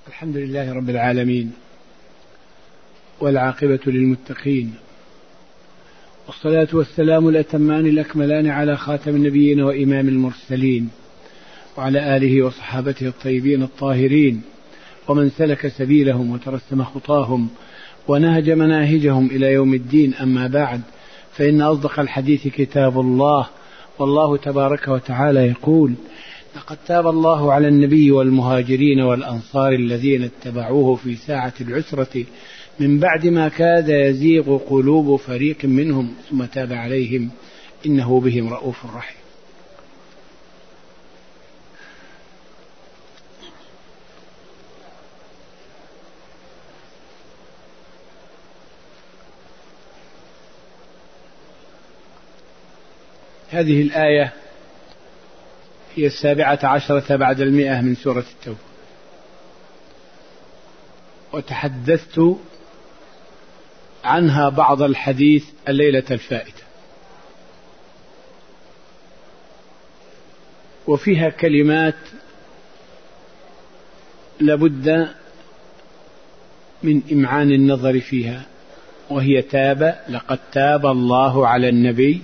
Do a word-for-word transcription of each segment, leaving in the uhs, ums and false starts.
الحمد لله رب العالمين، والعاقبة للمتقين، والصلاة والسلام الأتمان الأكملان على خاتم النبيين وإمام المرسلين، وعلى آله وصحابته الطيبين الطاهرين، ومن سلك سبيلهم وترسم خطاهم ونهج مناهجهم إلى يوم الدين. أما بعد، فإن أصدق الحديث كتاب الله، والله تبارك وتعالى يقول: لقد تاب الله على النبي والمهاجرين والأنصار الذين اتبعوه في ساعة العسرة من بعد ما كاد يزيغ قلوب فريق منهم ثم تاب عليهم إنه بهم رؤوف رحيم. هذه الآية هي السابعة عشرة بعد المئة من سورة التوبة، وتحدثت عنها بعض الحديث الليلة الفائتة، وفيها كلمات لابد من إمعان النظر فيها، وهي تاب. لقد تاب الله على النبي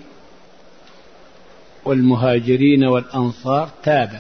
والمهاجرين والأنصار. تاب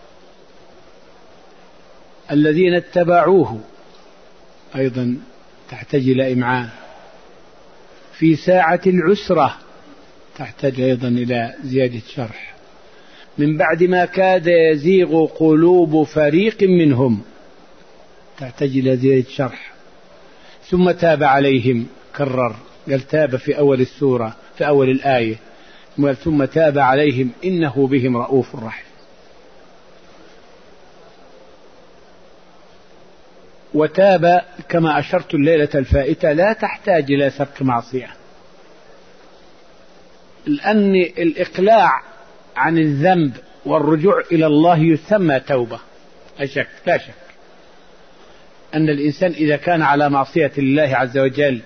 الذين اتبعوه أيضا تحتاج إلى إمعان. في ساعة العسرة تحتاج أيضا إلى زيادة شرح. من بعد ما كاد يزيغ قلوب فريق منهم تحتاج إلى زيادة شرح. ثم تاب عليهم، كرر، قال تاب في أول السورة في أول الآية، ثم تاب عليهم إنه بهم رؤوف رحيم. وتاب كما أشرت الليلة الفائتة لا تحتاج إلى سبق معصية، لأن الإقلاع عن الذنب والرجوع إلى الله يسمى توبة. لا شك لا شك أن الإنسان إذا كان على معصية الله عز وجل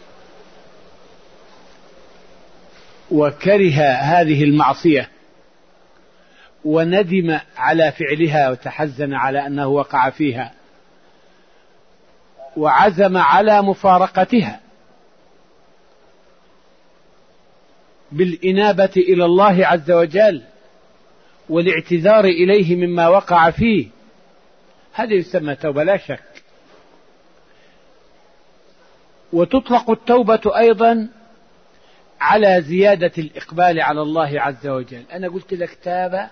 وكره هذه المعصية وندم على فعلها وتحزن على أنه وقع فيها وعزم على مفارقتها بالإنابة إلى الله عز وجل والاعتذار إليه مما وقع فيه، هذا يسمى توبة لا شك. وتطلق التوبة أيضا على زيادة الإقبال على الله عز وجل. أنا قلت لك تاب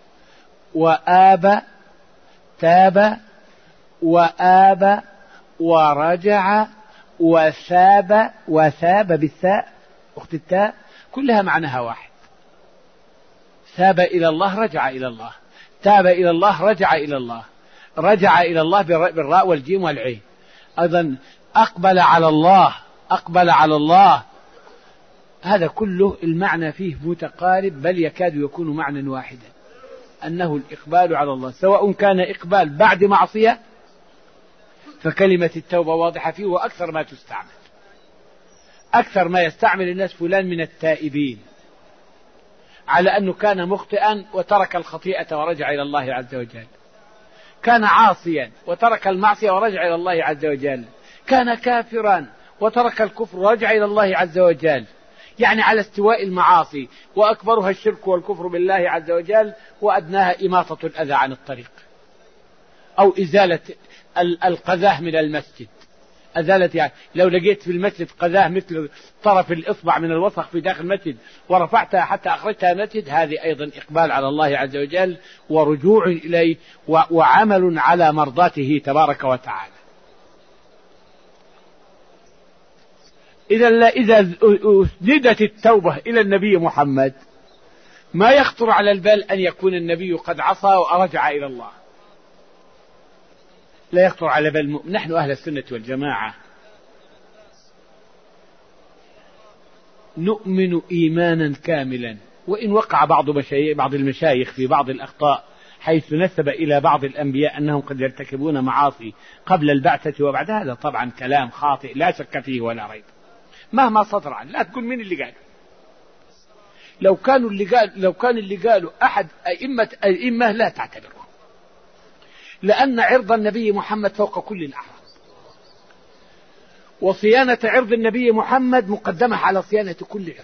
وآب، تاب وآب ورجع وثاب، وثاب بالثاء أخت التاء، كلها معناها واحد. ثاب إلى الله، رجع إلى الله. تاب إلى الله، رجع إلى الله. رجع إلى الله بالراء والجيم والعين. أيضا أقبل على الله، أقبل على الله. هذا كله المعنى فيه متقارب، بل يكاد يكون معنى واحدا، أنه الإقبال على الله، سواء كان إقبال بعد معصية فكلمة التوبة واضحة فيه، وأكثر ما تستعمل، أكثر ما يستعمل الناس فلان من التائبين، على أنه كان مخطئا وترك الخطيئة ورجع إلى الله عز وجل، كان عاصيا وترك المعصية ورجع إلى الله عز وجل، كان كافرا وترك الكفر ورجع إلى الله عز وجل. يعني على استواء المعاصي، وأكبرها الشرك والكفر بالله عز وجل، وأدناها إماطة الأذى عن الطريق، أو إزالة القذاه من المسجد. أزالة يعني لو لقيت في المسجد قذاه مثل طرف الإصبع من الوسخ في داخل المسجد ورفعتها حتى أخرجتها المسجد، هذه أيضا إقبال على الله عز وجل ورجوع إليه وعمل على مرضاته تبارك وتعالى. إذا إذا أسندت التوبة إلى النبي محمد ما يخطر على البال أن يكون النبي قد عصى ورجع إلى الله، لا يخطر على بال. نحن أهل السنة والجماعة نؤمن إيمانا كاملا، وإن وقع بعض مشايخ بعض المشايخ في بعض الأخطاء حيث نسب إلى بعض الأنبياء أنهم قد يرتكبون معاصي قبل البعثة وبعد، هذا طبعا كلام خاطئ لا شك فيه ولا ريب مهما صدر عنه. لا تقول مين اللي قال، لو كانوا اللي قال لو كان اللي قالوا أحد أئمة الأئمة لا تعتبره، لأن عرض النبي محمد فوق كل الأعراض، وصيانة عرض النبي محمد مقدمة على صيانة كل عرض.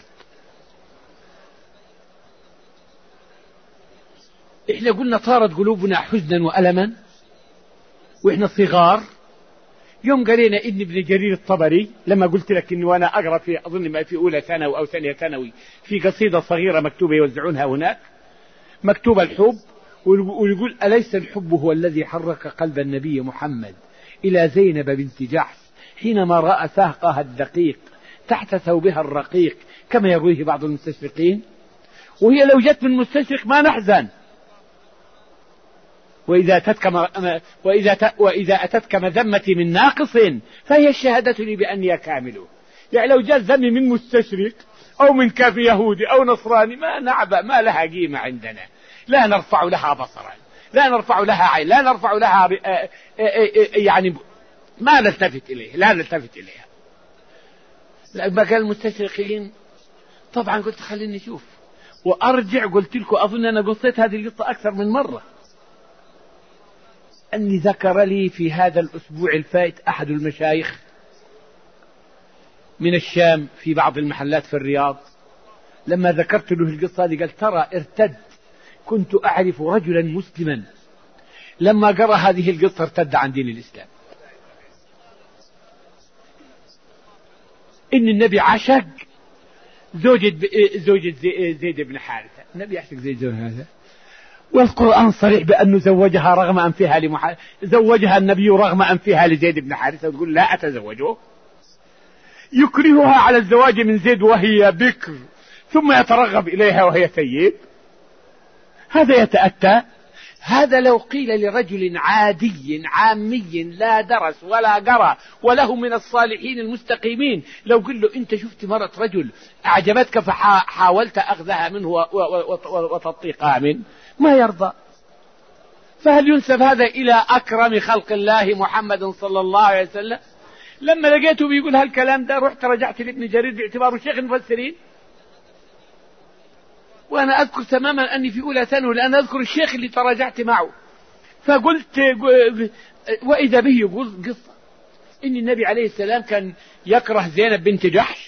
إحنا قلنا طارت قلوبنا حزنا وألما وإحنا صغار. يوم قرينا ابن ابن جرير الطبري، لما قلت لك إني وأنا أقرأ في أظن ما في أولى ثانوي أو ثانية ثانوي في قصيدة صغيرة مكتوبة يوزعونها هناك، مكتوب الحب، ويقول: أليس الحب هو الذي حرك قلب النبي محمد إلى زينب بنت جحش حينما رأى ساقها الدقيق تحت ثوبها الرقيق كما يرويه بعض المستشرقين، وهي لو جت من مستشرق ما نحزن. وإذا أتتك وإذا وإذا أتتك مذمتي من ناقص فهي الشهادة لي بأني كامل. يعني لو جاء ذمي من مستشرق أو من كافر يهودي أو نصراني ما نعبأ، ما لها قيمة عندنا، لا نرفع لها بصرا، لا نرفع لها عين، لا نرفع لها يعني ما نلتفت إليه، لا نلتفت إليها. لما كان المستشرقين طبعا قلت خليني أشوف وأرجع. قلت لكم أظن أنا قصيت هذه القصة أكثر من مرة، أني ذكر لي في هذا الأسبوع الفائت أحد المشايخ من الشام في بعض المحلات في الرياض، لما ذكرت له القصة هذه قال: ترى ارتد، كنت أعرف رجلا مسلما لما قرأ هذه القصة ارتد عن دين الإسلام. إن النبي عشق زوجة زوجة زيد بن حارثة، النبي عشق زيد بن حارثة، والقرآن صريح بأنه زوجها رغم أنفها لمح... زوجها النبي رغم أنفها لزيد بن حارثة، وتقول لا أتزوجه، يكرهها على الزواج من زيد وهي بكر ثم يترغب إليها وهي ثيب. هذا يتأتى. هذا لو قيل لرجل عادي عامي لا درس ولا قرأ وله من الصالحين المستقيمين، لو قل له أنت شفت مرة رجل أعجبتك فحاولت أخذها منه وتطيقها منه، ما يرضى. فهل ينسب هذا إلى أكرم خلق الله محمد صلى الله عليه وسلم؟ لما لقيته بيقول هالكلام ده رحت رجعت لابن جرير باعتباره شيخ المفسرين، وأنا أذكر تماما أني في أولى ثانوي، لأن أذكر الشيخ اللي تراجعت معه، فقلت وإذا به يقول قصة إن النبي عليه السلام كان يكره زينب بنت جحش،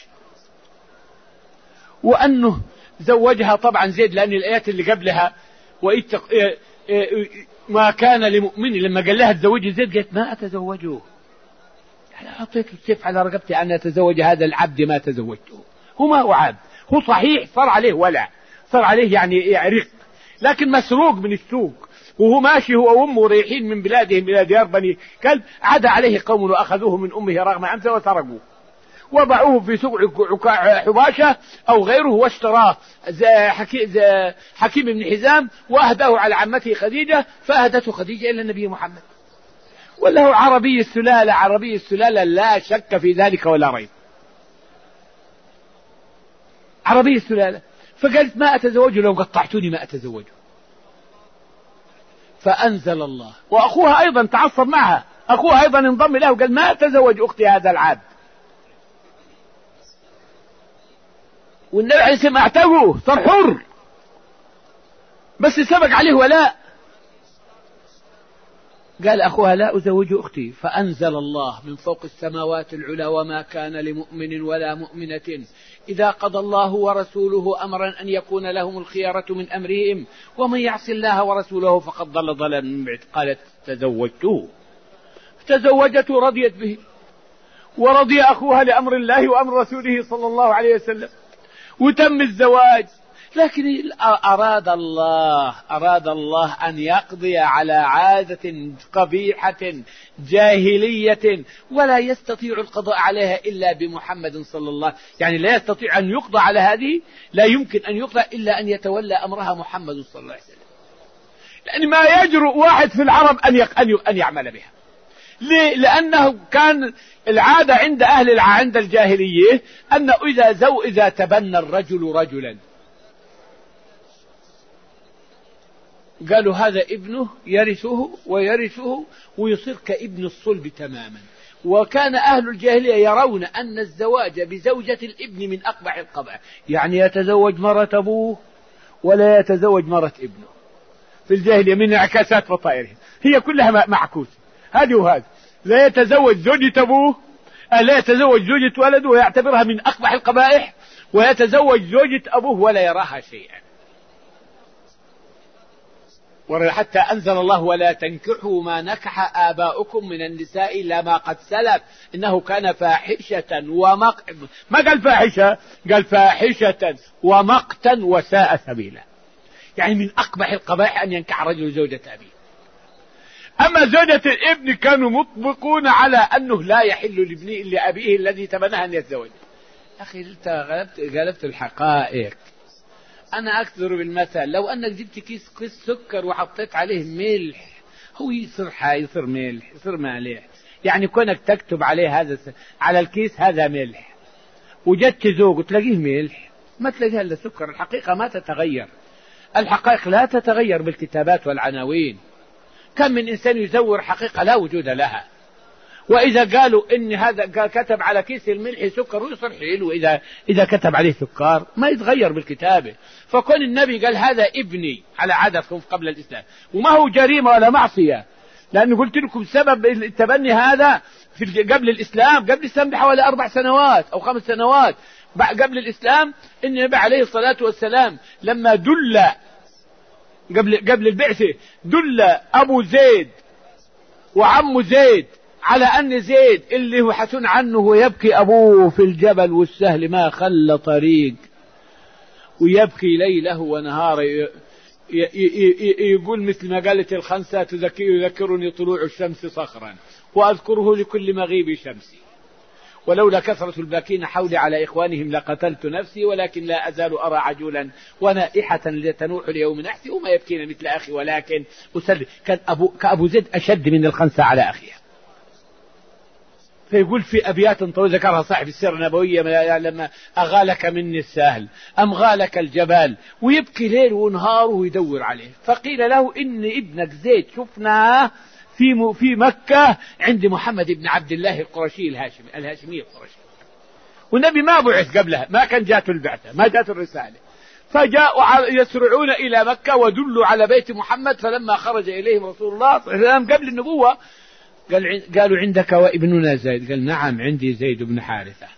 وأنه زوجها طبعا زيد، لأن الآيات اللي قبلها وإتق... ما كان لمؤمن، لما قال لها تزوجي زيد قالت ما أتزوجه، يعني أعطيت السيف على رقبتي أن أتزوج هذا العبد ما تزوجته. هو ما هو عبد، هو صحيح صار عليه ولا صار عليه يعني رق، لكن مسروق من السوق، وهو ماشي هو وأمه رايحين من بلادهم إلى ديار بني كلب، عدا عليه قوم وأخذوه من أمه رغم أنفه وتركوه، وضعوه في سوق حباشة أو غيره، واشتراه حكيم بن حزام وأهداه على عمته خديجة، فأهدته خديجة إلى النبي محمد. وله عربي السلالة، عربي السلالة لا شك في ذلك ولا ريب، عربي السلالة. فقالت ما أتزوجه، لو قطعتوني ما أتزوجه. فأنزل الله، وأخوها أيضا تعصب معها، أخوها أيضا انضم له وقال ما أتزوج أختي هذا العبد، والنبي عليه السلام اعتقه صار حر، بس سبق عليه ولاء، قال أخوها لا أزوج أختي. فأنزل الله من فوق السماوات العلى: وما كان لمؤمن ولا مؤمنة إذا قضى الله ورسوله أمرا أن يكون لهم الخيارة من أمرهم ومن يعص الله ورسوله فقد ضل ضلالا بعيدا. قالت تزوجته، تزوجته رضيت به، ورضي أخوها لأمر الله وأمر رسوله صلى الله عليه وسلم، وتم الزواج. لكن أراد الله أراد الله أن يقضي على عادة قبيحة جاهلية ولا يستطيع القضاء عليها إلا بمحمد صلى الله عليه وسلم، يعني لا يستطيع أن يقضى على هذه، لا يمكن أن يقضى إلا أن يتولى أمرها محمد صلى الله عليه وسلم، لأن ما يجرؤ واحد في العرب أن أن يعمل بها. ليه؟ لأنه كان العادة عند أهل الع... عند الجاهلية أن إذا زو إذا تبنى الرجل رجلا قالوا هذا ابنه يرثه ويرثه ويصير كابن الصلب تماما. وكان أهل الجاهلية يرون أن الزواج بزوجة الابن من أقبح القبائح، يعني يتزوج مرة أبوه ولا يتزوج مرة ابنه في الجاهلية من انعكاسات فطائرهم. هي كلها معكوسة، هذه وهذه. لا يتزوج زوجة أبوه، لا يتزوج زوجة ولده ويعتبرها من أقبح القبائح، ويتزوج زوجة أبوه ولا يراها شيئا. حتى أنزل الله ولا تنكحوا ما نكح آباؤكم من النساء إلا ما قد سلف إنه كان فاحشة ومق ما قال فاحشة، قال فاحشة ومقتا وساء سبيلا. يعني من أقبح القبائح أن ينكح رجل زوجة أبيه. أما زوجة الابن كانوا مطبقون على أنه لا يحل لابنه إلا أبيه الذي تمنى أن يتزوج. أخي أنت غلبت, غلبت الحقائق. أنا أكثر بالمثل، لو أنك جبت كيس, كيس سكر وحطيت عليه ملح، هو يصير حي يصير ملح يصير مالح. يعني كونك تكتب عليه هذا على الكيس هذا ملح، وجدت ذوق وتلاقيه ملح، ما تلاقيها إلا سكر. الحقيقة ما تتغير، الحقائق لا تتغير بالكتابات والعناوين. كم من إنسان يزور حقيقة لا وجود لها، وإذا قالوا إن هذا كتب على كيس الملح سكر ويصير حلو، وإذا إذا كتب عليه سكر ما يتغير بالكتابة. فكون النبي قال هذا ابني على عادتكم قبل الإسلام، وما هو جريمة ولا معصية، لأنه قلت لكم سبب التبني هذا في قبل الإسلام. قبل الإسلام بحوالي أربع سنوات أو خمس سنوات قبل الإسلام، إن النبي عليه الصلاة والسلام لما دل قبل قبل البعثة دل أبو زيد وعم زيد على أن زيد اللي هو حسن عنه ويبكي أبوه في الجبل والسهل ما خلى طريق، ويبكي ليله ونهاره، يقول مثل ما قالت الخنسة يذكرني طلوع الشمس صخرا وأذكره لكل مغيب شمسي، ولولا كثرة الباكين حولي على إخوانهم لقتلت نفسي، ولكن لا أزال أرى عجولا ونائحة لتنوح ليوم نحسي وما يبكين مثل أخي ولكن أسلم. كان أبو كأبو زيد أشد من الخنسة على أخيها. فيقول في أبيات طويلة ذكرها صاحب السيرة النبوية لما أغالك مني السهل أم غالك الجبال، ويبكي ليل ونهار ويدور عليه. فقيل له إن ابنك زيد شفناه في في مكة عند محمد بن عبد الله القرشي الهاشمي الهاشمي القرشي، والنبي ما بعث قبلها، ما كان جاته البعثة، ما جاته الرسالة. فجاءوا يسرعون إلى مكة ودلوا على بيت محمد، فلما خرج إليهم رسول الله صلى الله عليه وسلم قبل النبوة قال قالوا عندك وابننا زيد؟ قال نعم عندي زيد بن حارثة.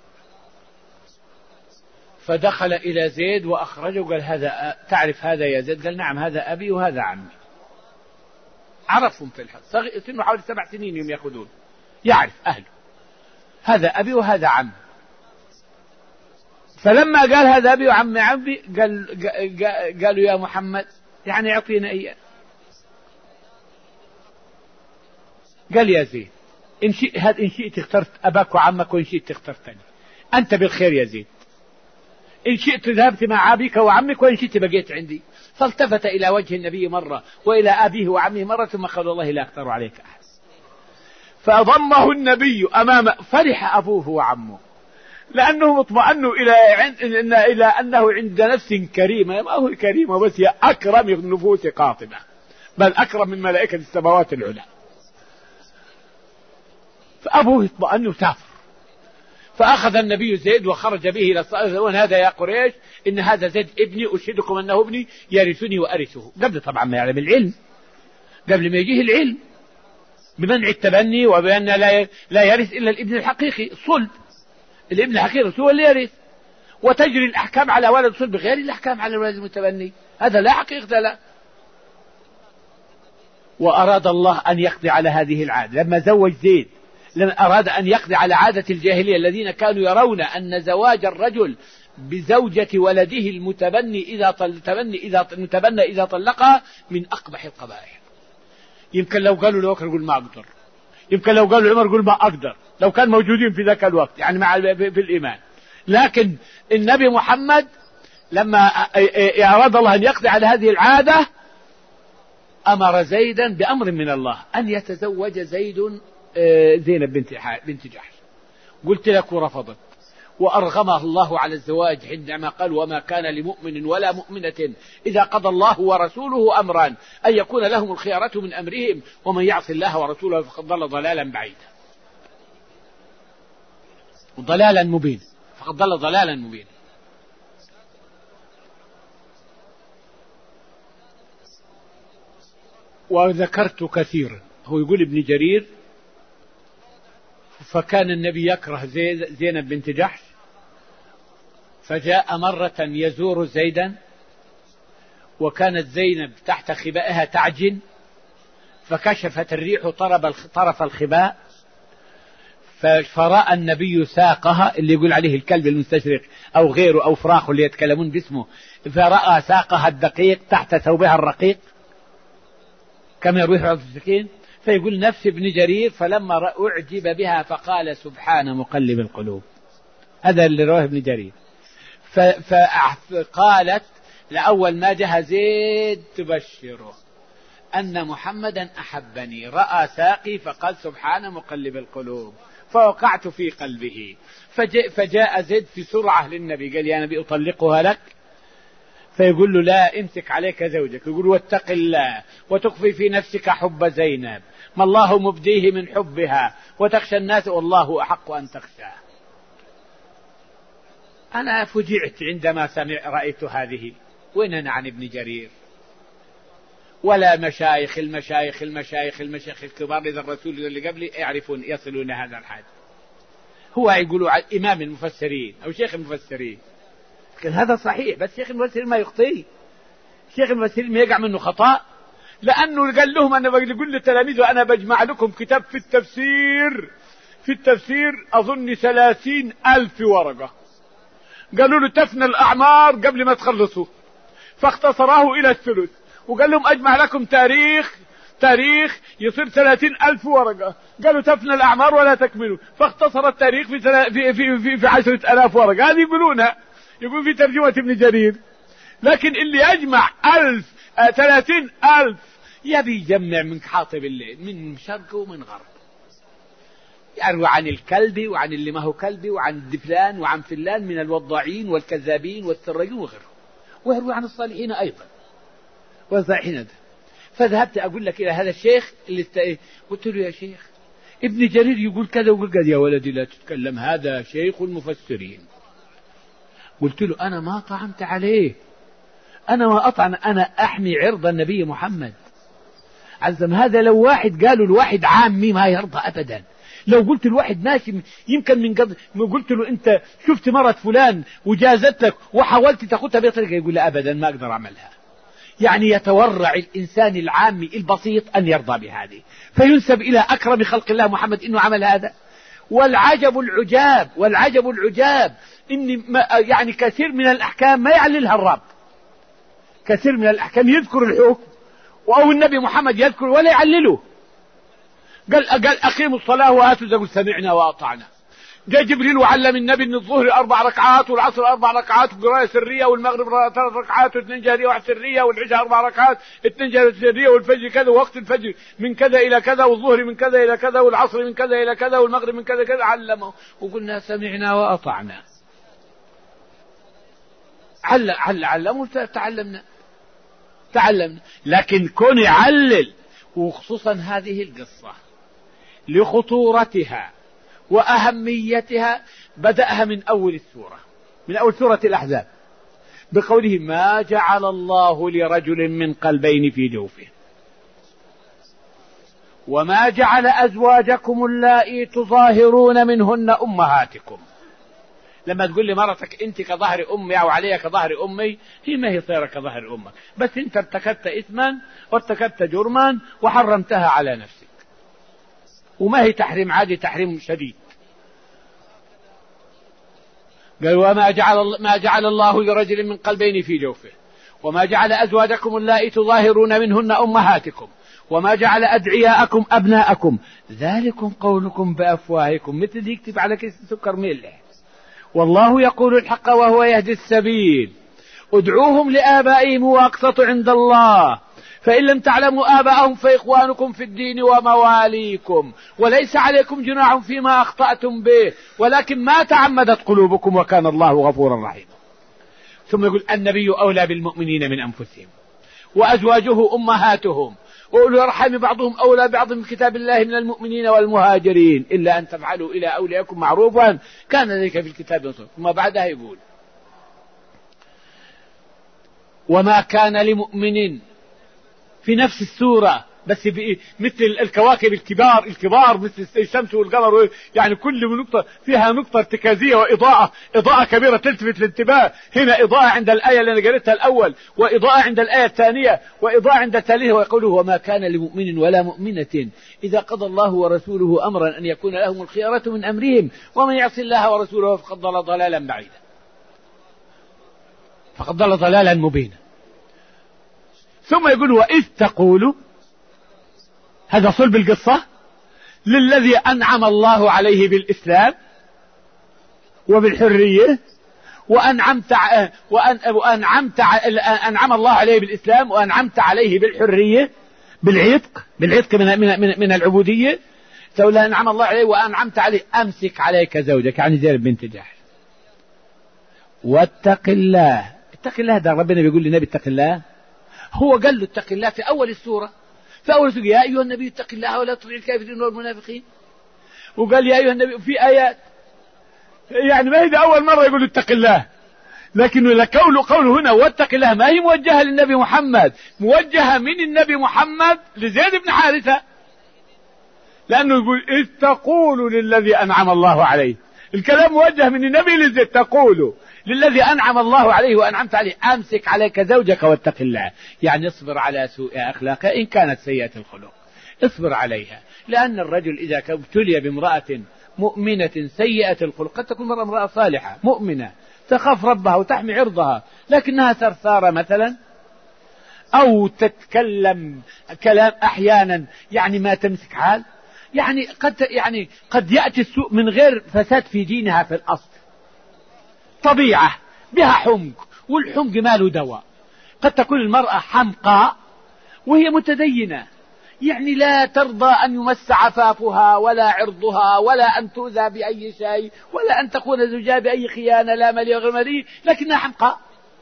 فدخل إلى زيد وأخرجه قال هذا تعرف هذا يا زيد؟ قال نعم هذا أبي وهذا عمي. عرفهم في الحق سنه حوالي سبع سنين يوم يأخذون، يعرف أهله هذا أبي وهذا عمي. فلما قال هذا أبي وعمي عمي قال قالوا يا محمد يعني أعطينا إياه. قال يا زيد إن شئت هذا إن شئت اخترت أباك وعمك وإن شئت اخترتني، أنت بالخير يا زيد. إن شئت ذهبت مع أبيك وعمك وإن شئت بقيت عندي. فالتفت إلى وجه النبي مرة وإلى أبيه وعمه مرة ثم قال والله لا أختار عليك أحد. فأضمه النبي أمام فرح أبوه وعمه، لأنهم اطمأنوا إلى إلى أنه عند نفس كريمة. ما هو كريمة بس هي أكرم النفوس قاطبة، بل أكرم من ملائكة السماوات العلى. فأبوه اطمأن وسافر. فأخذ النبي زيد وخرج به إلى الصلاة. هذا يا قريش إن هذا زيد ابني أشهدكم أنه ابني يرثني وأرثه. قبل طبعا ما يعلم العلم، قبل ما يجيه العلم بمنع التبني وبأن لا لا يرث إلا الابن الحقيقي صلب. الابن الحقيقي هو اللي يرث، وتجري الأحكام على ولد صلب غير الأحكام على الولد المتبني. هذا لا حقيقة لا. وأراد الله أن يقضي على هذه العادة لما زوج زيد، لما أراد أن يقضي على عادة الجاهلية الذين كانوا يرون أن زواج الرجل بزوجة ولده المتبني إذا تبني إذا المتبنى إذا طلقها من أقبح القبائح. يمكن لو قالوا لو بكر يقول ما أقدر، يمكن لو قالوا عمر يقول ما أقدر، لو كان موجودين في ذاك الوقت يعني مع في الإيمان. لكن النبي محمد لما أراد الله أن يقضي على هذه العادة أمر زيدا بأمر من الله أن يتزوج زيد زينب بنت بنت جحش. قلت لك ورفضت، وأرغمه الله على الزواج عندما قال وما كان لمؤمن ولا مؤمنة إذا قضى الله ورسوله أمرا أن يكون لهم الخيارة من أمرهم ومن يعص الله ورسوله فقد ضل ضلالا بعيدا. ضلالا مبين، فقد ضل ضلالا مبين. وذكرت كثيرا. هو يقول ابن جرير: فكان النبي يكره زينب بنت جحش، فجاء مرة يزور زيدا، وكانت زينب تحت خبائها تعجن، فكشفت الريح طرف الخباء، فرأى النبي ساقها، اللي يقول عليه الكلب المستشرق أو غيره أو فراخ اللي يتكلمون باسمه، فرأى ساقها الدقيق تحت ثوبها الرقيق كما يروح عبد السكين. فيقول نفس ابن جرير: فلما أعجب بها فقال: سبحان مقلب القلوب. هذا اللي رواه ابن جرير. فقالت: لأول ما جاء زيد تبشره أن محمدا أحبني، رأى ساقي فقال: سبحان مقلب القلوب، فوقعت في قلبه. فجاء, فجاء زيد في سرعة للنبي قال: يا نبي أطلقها لك؟ فيقول له: لا، امسك عليك زوجك. يقول: واتق الله وتخفي في نفسك حب زينب، ما الله مبديه من حبها، وتخشى الناس والله أحق أن تخشاه. أنا فجعت عندما سمع رأيت هذه. وين أنا عن ابن جرير؟ ولا مشايخ المشايخ المشايخ المشايخ الكبار إذا الرسول اللي قبلي يعرفون يصلون هذا الحد. هو يقولوا على إمام المفسرين أو شيخ المفسرين، لكن هذا صحيح، بس شيخ المفسرين ما يخطئ، شيخ المفسرين ما يقع منه خطأ، لأنه قال لهم: أنا بقول للتلاميذ أنا بجمع لكم كتاب في التفسير في التفسير أظن ثلاثين ألف ورقة. قالوا له: تفنى الأعمار قبل ما تخلصوا، فاختصره إلى الثلث، وقال لهم: أجمع لكم تاريخ تاريخ يصير ثلاثين ألف ورقة. قالوا: تفنى الأعمار ولا تكملوا، فاختصر التاريخ في في في في, في عشرة آلاف ورقة. هذه يقولونها، يقول في ترجمة ابن جرير. لكن اللي يجمع ألف آه ثلاثين ألف يبي يجمع من حاطب الليل، من شرق ومن غرب، يروي عن الكلب وعن اللي ما هو كلبي وعن فلان وعن فلان من الوضاعين والكذابين والسرقين وغيره، ويروي عن الصالحين أيضا والصالحين ده. فذهبت أقول لك إلى هذا الشيخ اللي است... قلت له: يا شيخ ابن جرير يقول كذا ويقول كذا. يا ولدي لا تتكلم، هذا شيخ المفسرين. قلت له: أنا ما طعنت عليه، أنا ما أطعن، أنا أحمي عرض النبي محمد عزم. هذا لو واحد قالوا الواحد عامي ما يرضى أبدا. لو قلت الواحد ماشي يمكن من قبل قلت له: أنت شفت مرة فلان وجازت لك وحاولت تاخذها بطريقة، يقول: لا أبدا ما أقدر أعملها. يعني يتورع الإنسان العامي البسيط أن يرضى بهذه، فينسب إلى أكرم خلق الله محمد إنه عمل هذا. والعجب العجاب والعجب العجاب إن يعني كثير من الأحكام ما يعللها الرب، كثير من الأحكام يذكر الحكم أو النبي محمد يذكر ولا يعلله. قال قال أقيموا الصلاة وآتوا الزكاة، سمعنا وأطعنا. جاء جبريل وعلم النبي ان الظهر اربع ركعات والعصر اربع ركعات وقراءة سرية والمغرب ثلاث ركعات واثنين جهرية واحد سرية والعشاء اربع ركعات اثنين جهرية سرية والفجر كذا ووقت الفجر من كذا الى كذا والظهر من كذا الى كذا والعصر من كذا الى كذا والمغرب من كذا كذا. علمه وقلنا سمعنا واطعنا. عل عل علمه تعلمنا تعلمنا. لكن كون يعلل، وخصوصا هذه القصة لخطورتها وأهميتها بدأها من أول السورة، من أول سورة الأحزاب بقوله: ما جعل الله لرجل من قلبين في جوفه وما جعل أزواجكم اللائي تظاهرون منهن أمهاتكم. لما تقول لي مرتك أنت كظهر أمي أو عليها كظهر أمي، هي ما هي صيرة كظهر أمك، بس أنت ارتكبت إثما وارتكبت جرما وحرمتها على نفسك، وما هي تحريم عادي، تحريم شديد. قال: وما جعل ما جعل الله لرجل من قلبين في جوفه وما جعل أزواجكم اللائي تظاهرون منهن أمهاتكم وما جعل أدعياءكم أبناءكم ذلكم قولكم بأفواهكم. مثل دي يكتب على كيس سكر ملح. والله يقول الحق وهو يهدي السبيل ادعوهم لآبائهم وأقسط عند الله فإن لم تعلموا آباءهم فإخوانكم في الدين ومواليكم وليس عليكم جناح فيما أخطأتم به ولكن ما تعمدت قلوبكم وكان الله غفورا رحيما. ثم يقول: النبي أولى بالمؤمنين من أنفسهم وأزواجه أمهاتهم وأولو الأرحام بعضهم أولى بعض من كتاب الله من المؤمنين والمهاجرين إلا أن تفعلوا إلى أولياءكم معروفا كان ذلك في الكتاب ينصر. ثم بعدها يقول: وما كان لمؤمن في نفس السورة بس مثل الكواكب الكبار الكبار مثل الشمس والقمر، يعني كل نقطة فيها نقطة ارتكازية وإضاءة، إضاءة كبيرة تلتفت الانتباه. هنا إضاءة عند الآية اللي أنا قريتها الأول، وإضاءة عند الآية الثانية، وإضاءة عند الثالثة. ويقوله وما كان لمؤمن ولا مؤمنة إذا قضى الله ورسوله أمرا أن يكون لهم الخيرة من أمرهم ومن يعص الله ورسوله فقد ضل ضلالا بعيدا، فقد ضل ضلالا مبينا. ثم يقول وإذ تقول، هذا صلب القصة، للذي أنعم الله عليه بالإسلام وبالحرية، وأنعمت وأن وأنعمت أنعم الله عليه بالإسلام وأنعمت عليه بالحرية، بالعتق، بالعتق من من من العبودية. سولا أنعم الله عليه وأنعمت عليه أمسك عليك زوجك، يعني زينب بنت جحش، واتق الله. اتق الله ده ربنا بيقول للنبي اتق الله، هو قال له اتق الله في أول السورة، في أول سورة يا أيها النبي اتق الله ولا تطع الكافرين والمنافقين، وقال يا أيها النبي في آيات، يعني ما هي أول مرة يقول اتق الله، لكن لقوله قوله هنا واتق الله ما هي موجهة للنبي محمد، موجهة من النبي محمد لزيد بن حارثة، لأنه يقول إذ تقول للذي أنعم الله عليه، الكلام موجه من النبي لزيد، تقول للذي أنعم الله عليه وأنعمت عليه أمسك عليك زوجك واتق الله، يعني اصبر على سوء أخلاقها إن كانت سيئة الخلق، اصبر عليها، لأن الرجل إذا ابتلي بامرأة مؤمنة سيئة الخلق، قد تكون مرة امرأة صالحة مؤمنة تخاف ربها وتحمي عرضها، لكنها ثرثارة مثلا، أو تتكلم كلام أحيانا يعني ما تمسك حال، يعني قد يعني قد يأتي السوء من غير فساد في دينها في الأصل، طبيعة بها حمق، والحمق ما له دواء. قد تكون المرأة حمقاء وهي متدينة، يعني لا ترضى أن يمس عفافها ولا عرضها ولا أن تؤذى بأي شيء ولا أن تكون زوجها بأي خيانة، لا مالية غير مالية، لكنها حمقاء.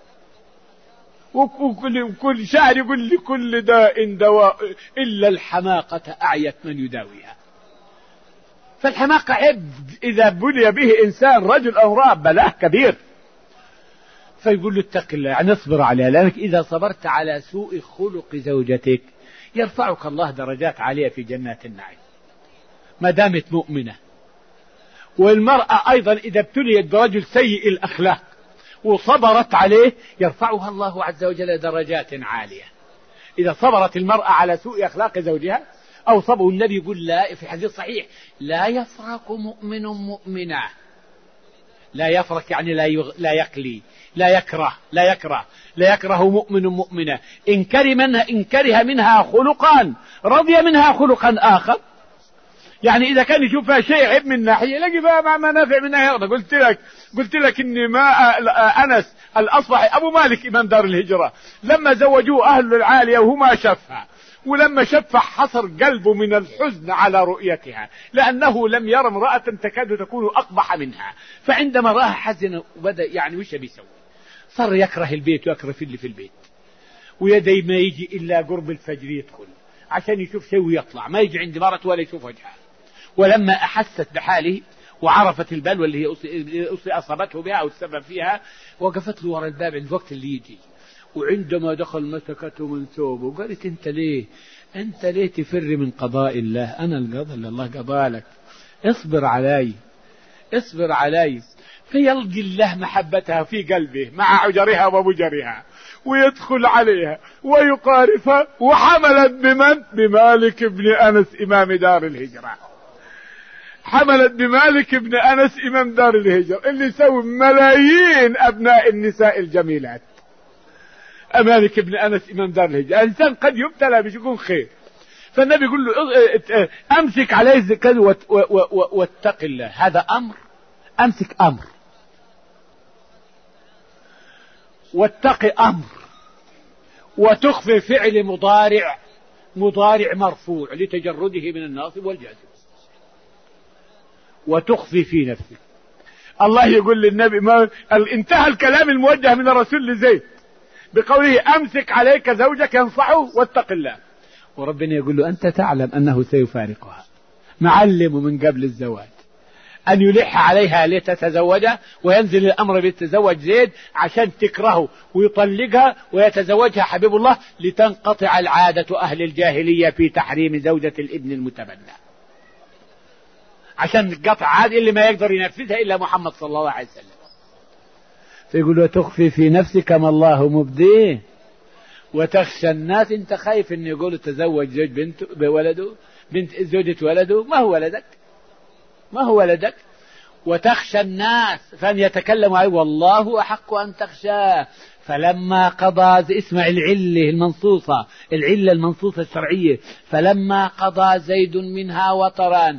وكل وكل شاعر يقول لكل داء دواء إلا الحماقة أعيت من يداويها. فالحماقة عيب إذا بلي به إنسان رجل أو امرأة بلاء كبير. فيقول له اتق الله، يعني اصبر عليها، لأنك إذا صبرت على سوء خلق زوجتك يرفعك الله درجات عالية في جنات النعيم ما دامت مؤمنة. والمرأة أيضا إذا ابتليت برجل سيء الأخلاق وصبرت عليه يرفعها الله عز وجل درجات عالية. إذا صبرت المرأة على سوء أخلاق زوجها أو صبر، النبي يقول لا في حديث صحيح لا يفرق مؤمن مؤمنة، لا يفرق يعني لا يغ... لا يقلي، لا يكره لا يكره لا يكره مؤمن مؤمنة إن كره منها إن كره منها خلقا رضي منها خلقا آخر. يعني إذا كان يشوف فيها شيء عيب من ناحية يلاقي بقى منافع من ناحية. قلت لك قلت لك إن ما أنس الأصبحي أبو مالك إمام دار الهجرة لما زوجوه أهل العالية وهما شفها، ولما شفع حصر قلبه من الحزن على رؤيتها، لأنه لم يرى امرأة تكاد تكون أقبح منها. فعندما رأى حزن وبدأ يعني وش بيسوي، صار يكره البيت ويكره اللي في البيت، ويدي ما يجي إلا قرب الفجر يدخل عشان يشوف شيء ويطلع، ما يجي عند مرته ولا يشوف وجهها. ولما أحست بحاله وعرفت البلوى اللي هي أصابته بها أو السبب فيها، وقفت له وراء الباب عند وقت اللي يجي، وعندما دخل مسكته من ثوبه وقالت انت ليه انت ليه تفر من قضاء الله؟ انا القضاء اللي الله قضى لك، اصبر علي اصبر علي. فيلقي الله محبتها في قلبه مع عجرها وبجرها، ويدخل عليها ويقارفها. وحملت بمن؟ بمالك بن أنس إمام دار الهجرة. حملت بمالك بن أنس إمام دار الهجرة اللي يسوي ملايين أبناء النساء الجميلات. مالك بن أنس إمام دار الهجرة. الإنسان قد يبتلى بشكون خير، فالنبي يقول له أمسك عليه الزكاة واتق الله. هذا أمر، أمسك أمر، واتق أمر، وتخفي فعل مضارع مضارع مرفوع لتجرده من الناصب والجازم، وتخفي في نفسك. الله يقول للنبي ما انتهى الكلام الموجه من الرسول لزيد بقوله أمسك عليك زوجك ينصحه واتق الله، وربنا يقول له أنت تعلم أنه سيفارقها، معلم من قبل الزواج أن يلح عليها لتتزوجه، وينزل الأمر بالتزوج زيد عشان تكرهه ويطلقها ويتزوجها حبيب الله، لتنقطع العادة أهل الجاهلية في تحريم زوجة الابن المتبنى، عشان قطع عادة اللي ما يقدر ينفذها إلا محمد صلى الله عليه وسلم. فيقول وتخفي في نفسك ما الله مبديه وتخشى الناس. انت خايف ان يقولوا تزوج زوج بنت بولده، بنت زوجة ولده، ما هو ولدك، ما هو ولدك. وتخشى الناس فان يتكلموا عليه، والله احق ان تخشاه. فلما قضى، اسمع العلة المنصوصة، العلة المنصوصة الشرعية، فلما قضى زيد منها وطرا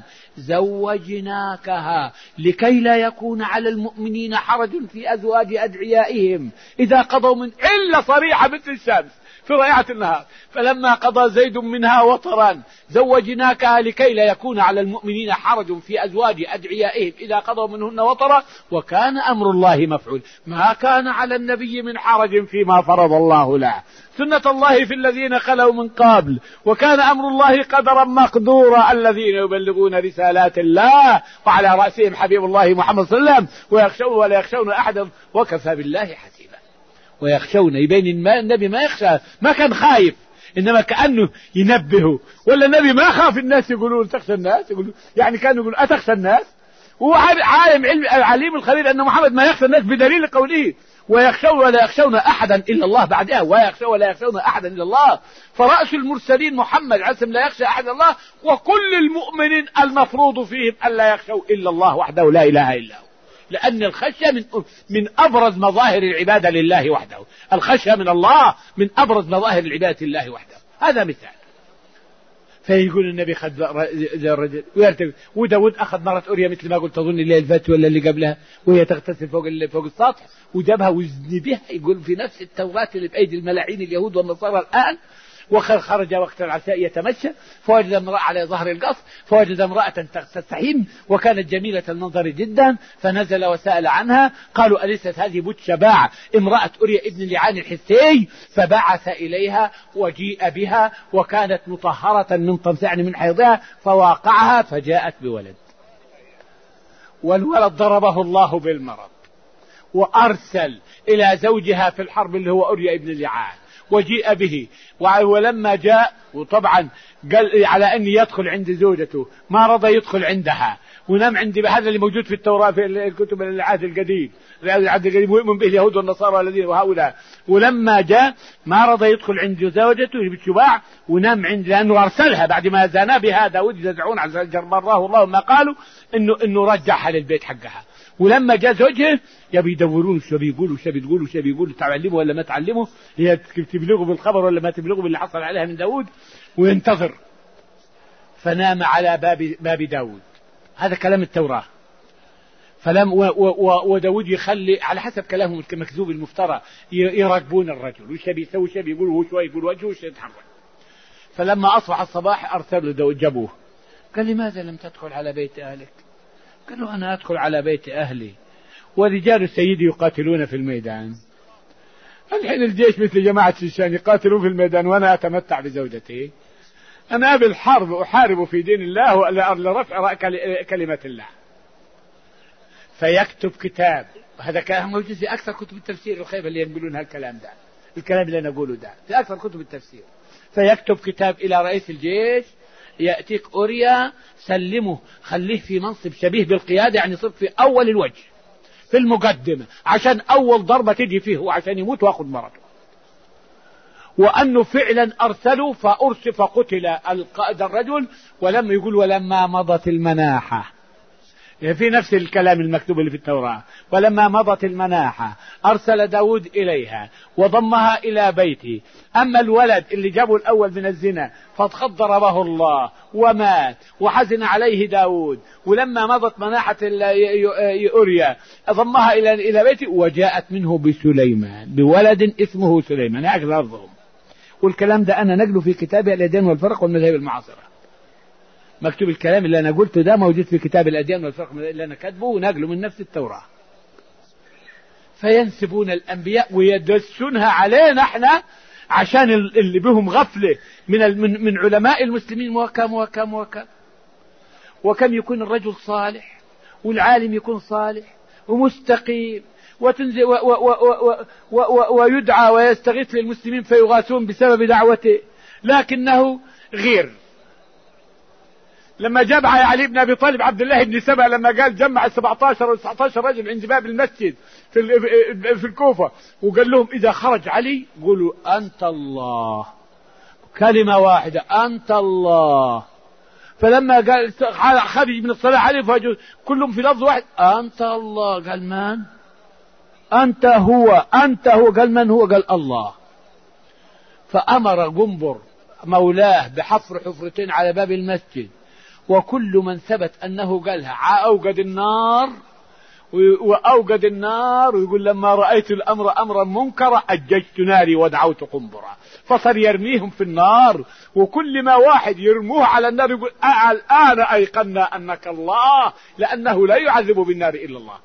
زوجناكها لكي لا يكون على المؤمنين حرج في أزواج أدعيائهم إذا قضوا من، علة صريحة مثل الشمس في رائعة النهار. فلما قضى زيد منها وطرا زوجناكها لكي لا يكون على المؤمنين حرج في أزواج أدعيائهم إذا قضوا منهن وطرا وكان أمر الله مفعول. ما كان على النبي من حرج فيما فرض الله له، سنة الله في الذين خلوا من قبل، وكان أمر الله قدرا مقدورا. الذين يبلغون رسالات الله وعلى رأسهم حبيب الله محمد صلى الله عليه وسلم ويخشون ولا يخشون أحدا وكفى بالله حسيبا. ويخشون يبين النبي ما يخشى، ما كان خايف، إنما كأنه ينبهه. ولا النبي ما خاف الناس يقولون تخشى الناس، يقولوا يعني كانوا يقولوا أتخشى الناس، وهو عالم علم عليم الخبير أن محمد ما يخشى الناس بدليل قوله ويخشون ولا يخشون أحدا إلا الله، بعدها ويخشون ولا يخشون أحدا إلا الله. فرأس المرسلين محمد عليه السلام لا يخشى أحد الله، وكل المؤمنين المفروض فيهم ألا يخشوا إلا الله وحده لا إله إلا هو، لأن الخشية من من أبرز مظاهر العبادة لله وحده. الخشية من الله من أبرز مظاهر العبادة لله وحده. هذا مثال. فيقول النبي خد الرجل ويرتب، وداود أخذ مرة أوريا مثل ما قلت أظن الليل الفات ولا اللي قبلها، وهي تغتسل فوق فوق السطح، وجابها وزن بها، يقول في نفس التوراة اللي بأيدي الملاعين اليهود والنصارى الآن. وخرج وقت العشاء يتمشى فوجد امرأة على ظهر القصر، فوجد امرأة تستحم وكانت جميلة المنظر جدا، فنزل وسأل عنها. قالوا أليست هذه بنت شباع امرأة أوريا ابن لعان الحثي؟ فبعث إليها وجيء بها وكانت مطهرة من طمس يعني من حيضها، فواقعها فجاءت بولد. والولد ضربه الله بالمرض وأرسل إلى زوجها في الحرب اللي هو أوريا ابن لعان، وجيء به. ولما جاء وطبعا قال على أن يدخل عند زوجته، ما رضى يدخل عندها ونام عند، هذا اللي موجود في التوراة في الكتب العهد القديم، العهد القديم ويؤمن به اليهود والنصارى الذين وهؤلاء. ولما جاء ما رضى يدخل عند زوجته بالشباع ونام عند، لأنه أرسلها بعد ما زانا بها داود يزعون على جربراه الله ما قالوا إنه إنه رجعها للبيت حقها. ولما جاء زوجها يبي يدورون شو بيقولوا شو بتقولوا شو بيقولوا، تعلموا ولا ما تعلموا، هي تبلغوا بالخبر ولا ما تبلغوا باللي حصل عليها من داود، وينتظر. فنام على باب باب داود. هذا كلام التوراة. فلم و و وداود يخلي على حسب كلامهم المكذوب المفترى يراقبون الرجل وش بيسوي شو بيقول، هو شوي يقول وجهه وش يتحرك. فلما أصبح الصباح أرسلوا داود جابوه، قال لماذا لم تدخل على بيت أهلك؟ قال له أنا أدخل على بيت أهلي ورجال سيدي يقاتلون في الميدان. الحين الجيش مثل جماعة شيشان يقاتلون في الميدان وأنا أتمتع بزوجتي. أنا بالحرب أحارب في دين الله لرفع كلمة الله. فيكتب كتاب، هذا كلام موجود في أكثر كتب التفسير الخيبة اللي يقولون هالكلام ده، الكلام اللي أنا أقوله ده في أكثر كتب التفسير. فيكتب كتاب إلى رئيس الجيش، يأتيك أوريا سلمه، خليه في منصب شبيه بالقيادة، يعني صرت في أول الوجه في المقدمة عشان أول ضربة تجي فيه وعشان يموت وأخذ مرته. وأنه فعلا أرسلوا فأرسل فقتل القائد الرجل. ولما يقول ولما مضت المناحة، في نفس الكلام المكتوب اللي في التوراة، ولما مضت المناحة أرسل داود إليها وضمها إلى بيته. أما الولد اللي جابه الأول من الزنا فقد ضربه الله ومات وحزن عليه داود. ولما مضت مناحة أوريا ضمها إلى إلى بيته وجاءت منه بسليمان بولد اسمه سليمان أكل أرضهم. والكلام ده أنا نقله في كتاب الأديان والفرق والمذاهب المعاصرة، مكتوب الكلام اللي أنا قلته ده موجود في كتاب الأديان والفرق اللي أنا كاتبه ونقله من نفس التوراة. فينسبون الأنبياء ويدسونها علينا احنا عشان اللي بهم غفلة من من علماء المسلمين، وكم وكم وكم وكم يكون الرجل صالح والعالم يكون صالح ومستقيم وتنزل و و و و و ويدعى ويستغيث للمسلمين فيغاثون بسبب دعوته، لكنه غير. لما جمع علي بن أبي طالب عبد الله بن سبأ، لما قال جمع سبعة عشر أو تسعة عشر رجل عند باب المسجد في في الكوفة، وقال لهم إذا خرج علي قولوا أنت الله، كلمة واحدة أنت الله. فلما قال خرج من الصلاة عليه فجوا كلهم في لفظ واحد أنت الله. قال من؟ أنت هو، أنت هو. قال من هو؟ قال الله. فأمر قنبر مولاه بحفر حفرتين على باب المسجد، وكل من ثبت أنه قالها أوقد النار وأوقد النار، ويقول لما رأيت الأمر أمرا منكرا أججت ناري ودعوت قنبرا، فصار يرميهم في النار، وكل ما واحد يرموه على النار يقول الآن أيقنا أنك الله، لأنه لا يعذب بالنار إلا الله.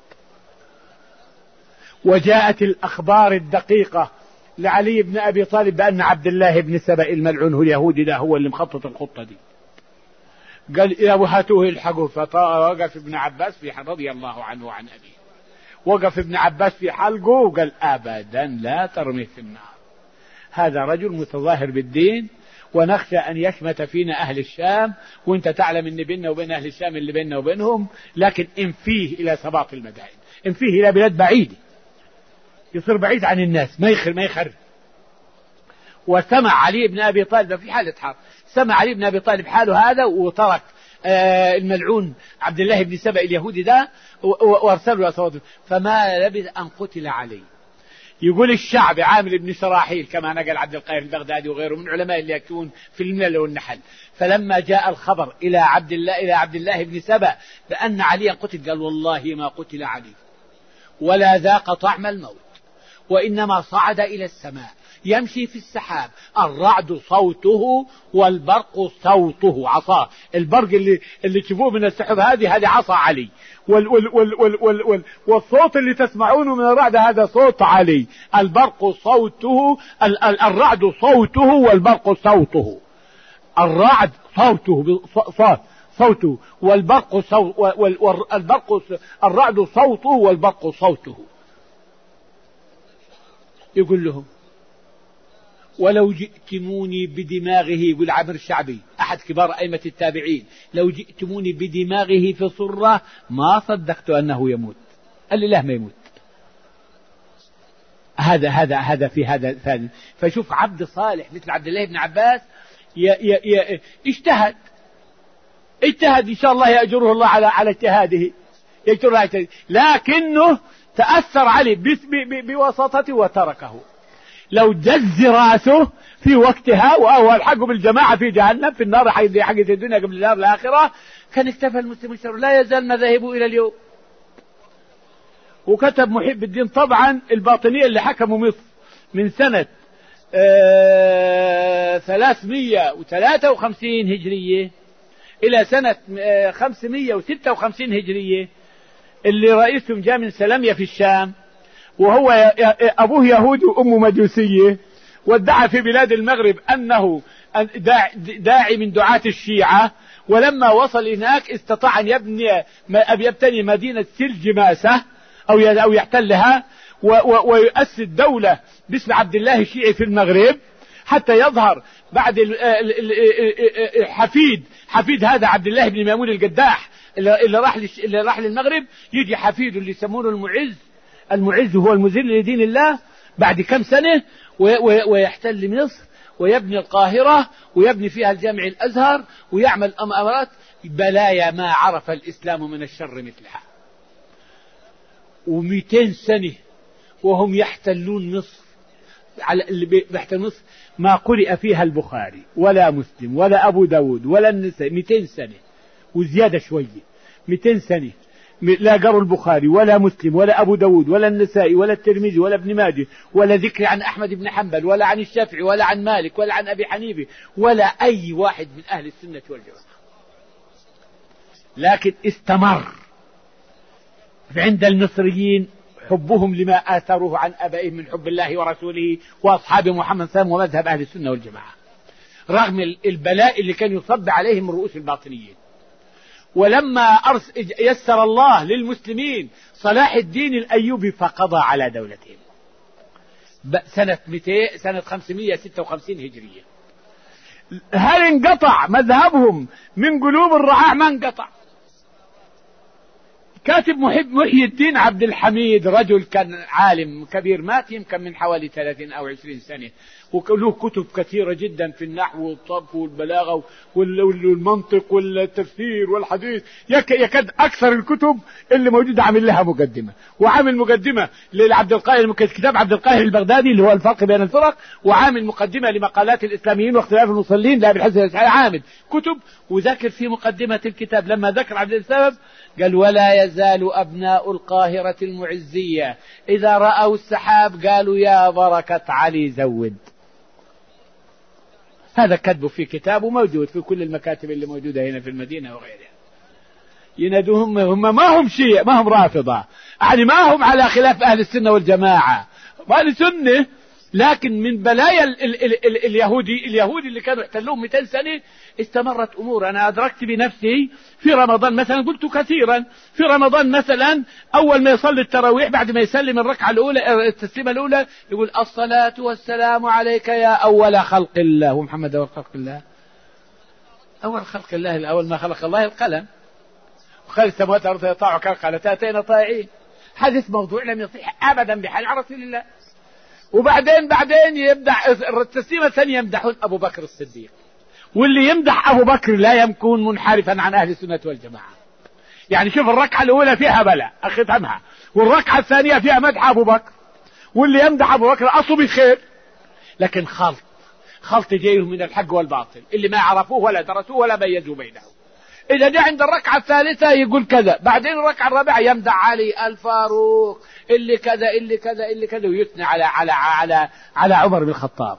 وجاءت الأخبار الدقيقة لعلي بن أبي طالب بأن عبد الله بن سبأ الملعون اليهودي ده هو اللي مخطط الخطة دي. قال يا هاتوه الحقوه. فوقف ابن عباس في رضي الله عنه وعن أبيه، وقف ابن عباس في حلقه وقال أبدا لا ترميه في النار، هذا رجل متظاهر بالدين، ونخشى أن يشمت فينا أهل الشام، وانت تعلم أن بيننا وبين أهل الشام اللي بيننا وبينهم، لكن انفيه إلى سباط المدائن، انفيه إلى بلاد بعيدة يصير بعيد عن الناس، ما يخر ما يخرب. وسمع علي بن أبي طالب في حالة حرب، سمع علي بن أبي طالب حاله هذا، وترك آه الملعون عبد الله بن سبأ اليهودي ده وارسله صوته، فما لبث أن قتل علي. يقول الشعب عامر بن شراحيل كما نقل عبد القاهر البغدادي وغيره من علماء اللي يكتبون في الملل والنحل، فلما جاء الخبر إلى عبد الله إلى عبد الله بن سبأ بأن عليا قتل، قال والله ما قتل علي ولا ذاق طعم الموت، وإنما صعد إلى السماء يمشي في السحاب، الرعد صوته والبرق صوته، عصاه البرق اللي اللي تشوفوه من السحب هذه هذه عصا علي، وال وال وال وال وال وال والصوت اللي تسمعونه من الرعد هذا صوت علي، البرق صوته ال ال الرعد صوته والبرق صوته، الرعد صوته صوت صوته والبرق صوت والبرق الرعد صوته والبرق صوته. يقول لهم ولو جئتموني بدماغه، يقول عامر الشعبي أحد كبار أئمة التابعين، لو جئتموني بدماغه في صرة ما صدقت أنه يموت. قال لي لا ما يموت. هذا هذا هذا في هذا ثاني. فشوف عبد صالح مثل عبد الله بن عباس ي ي ي اجتهد اجتهد إن شاء الله يأجره الله على على اجتهاده، يأجره على اجتهاده، لكنه تأثر عليه بوساطته وتركه. لو جز راسه في وقتها وهو الحق بالجماعة في جهنم في النار حق الدنيا قبل النار الآخرة، كان اكتفى المسلم الشر. لا يزال مذاهبه إلى اليوم. وكتب محب الدين طبعا الباطنية اللي حكموا مصر من سنة ثلاثمائة وثلاثة وخمسين هجرية إلى سنة خمسمائة وستة وخمسين هجرية، اللي رئيسهم جاء من سلمية في الشام، وهو أبوه يهودي وأمه مجوسية، وادعى في بلاد المغرب أنه داعي من دعاة الشيعة، ولما وصل هناك استطاع أن يبني يبتني مدينة سلجماسة أو أو يحتلها ويؤسس دولة باسم عبد الله الشيعي في المغرب، حتى يظهر بعد حفيد حفيد هذا عبد الله بن مامون القداح اللي راح اللي راح للمغرب، يجي حفيده اللي يسمونه المعز. المعز هو المذل لدين الله بعد كم سنة، ويحتل مصر ويبني القاهرة ويبني فيها الجامع الأزهر ويعمل أمارات بلايا ما عرف الإسلام من الشر مثلها. ومئتين سنة وهم يحتلون مصر، على اللي بيحتل مصر ما قرئ فيها البخاري ولا مسلم ولا أبو داود ولا النسائي. مئتين سنة وزيادة شوية، مئتين سنة لا قروا البخاري ولا مسلم ولا أبو داود ولا النسائي ولا الترمذي ولا ابن ماجه، ولا ذكر عن أحمد بن حنبل ولا عن الشافعي ولا عن مالك ولا عن أبي حنيفة ولا أي واحد من أهل السنة والجماعة. لكن استمر عند المصريين حبهم لما آثروه عن أبائهم من حب الله ورسوله وأصحاب محمد صلى الله عليه وسلم ومذهب أهل السنة والجماعة، رغم البلاء اللي كان يصب عليهم من رؤوس الباطنيين. ولما أرس يسر الله للمسلمين صلاح الدين الأيوبي فقضى على دولتهم سنة مئتين سنة خمسمائة وستة وخمسين هجرية. هل انقطع مذهبهم من قلوب الرعاع؟ ما انقطع. كاتب محب محي الدين عبد الحميد، رجل كان عالم كبير، مات يمكن من حوالي ثلاثين أو عشرين سنة، وله كتب كثيرة جدا في النحو والصرف والبلاغة والمنطق والتفسير والحديث، يكاد أكثر الكتب اللي موجودة عامل لها مقدمة، وعامل مقدمة لعبد القاهر، كتاب عبد القاهر البغدادي اللي هو الفرق بين الفرق، وعامل مقدمة لمقالات الإسلاميين واختلاف المصلين لأبي الحسن الأشعري، عامل كتب وذكر في مقدمة الكتاب لما ذكر عبد السبب قال: ولا يزال أبناء القاهرة المعزية إذا رأوا السحاب قالوا يا بركة علي زود. هذا كتبه في كتابه موجود في كل المكاتب اللي موجودة هنا في المدينة وغيرها. ينادوهم هم ما هم شيء، ما هم رافضة، يعني ما هم على خلاف أهل السنة والجماعة، أهل السنة، لكن من بلايا ال ال ال ال اليهودي اليهودي اللي كانوا يحتلوهم مئتين سنة استمرت أمور. أنا أدركت بنفسي في رمضان مثلا، قلت كثيرا في رمضان مثلا، أول ما يصلي التراويح بعد ما يسلم الركعة الأولى التسليمة الأولى يقول: الصلاة والسلام عليك يا أول خلق الله. ومحمد أول خلق الله؟ أول خلق الله الأول ما خلق الله القلم، وخلق السماوات والأرض يطاع كالقلتين طائعين. حديث موضوع لم يصح أبدا بحال عن رسول الله. وبعدين بعدين يمدح التسليمة الثانية يمدحون أبو بكر الصديق، واللي يمدح أبو بكر لا يكون منحرفا عن أهل السنة والجماعة. يعني شوف الركعة الأولى فيها بلاء أختمها، والركعة الثانية فيها مدح أبو بكر، واللي يمدح أبو بكر أصله بخير، لكن خلط خلط جايهم من الحق والباطل اللي ما عرفوه ولا درسوه ولا ميزوا بينه. إذا جاء عند الركعة الثالثة يقول كذا، بعدين الركعة الرابعة يمدح علي الفاروق اللي كذا اللي كذا اللي كذا، ويثني على على على على عمر بن الخطاب،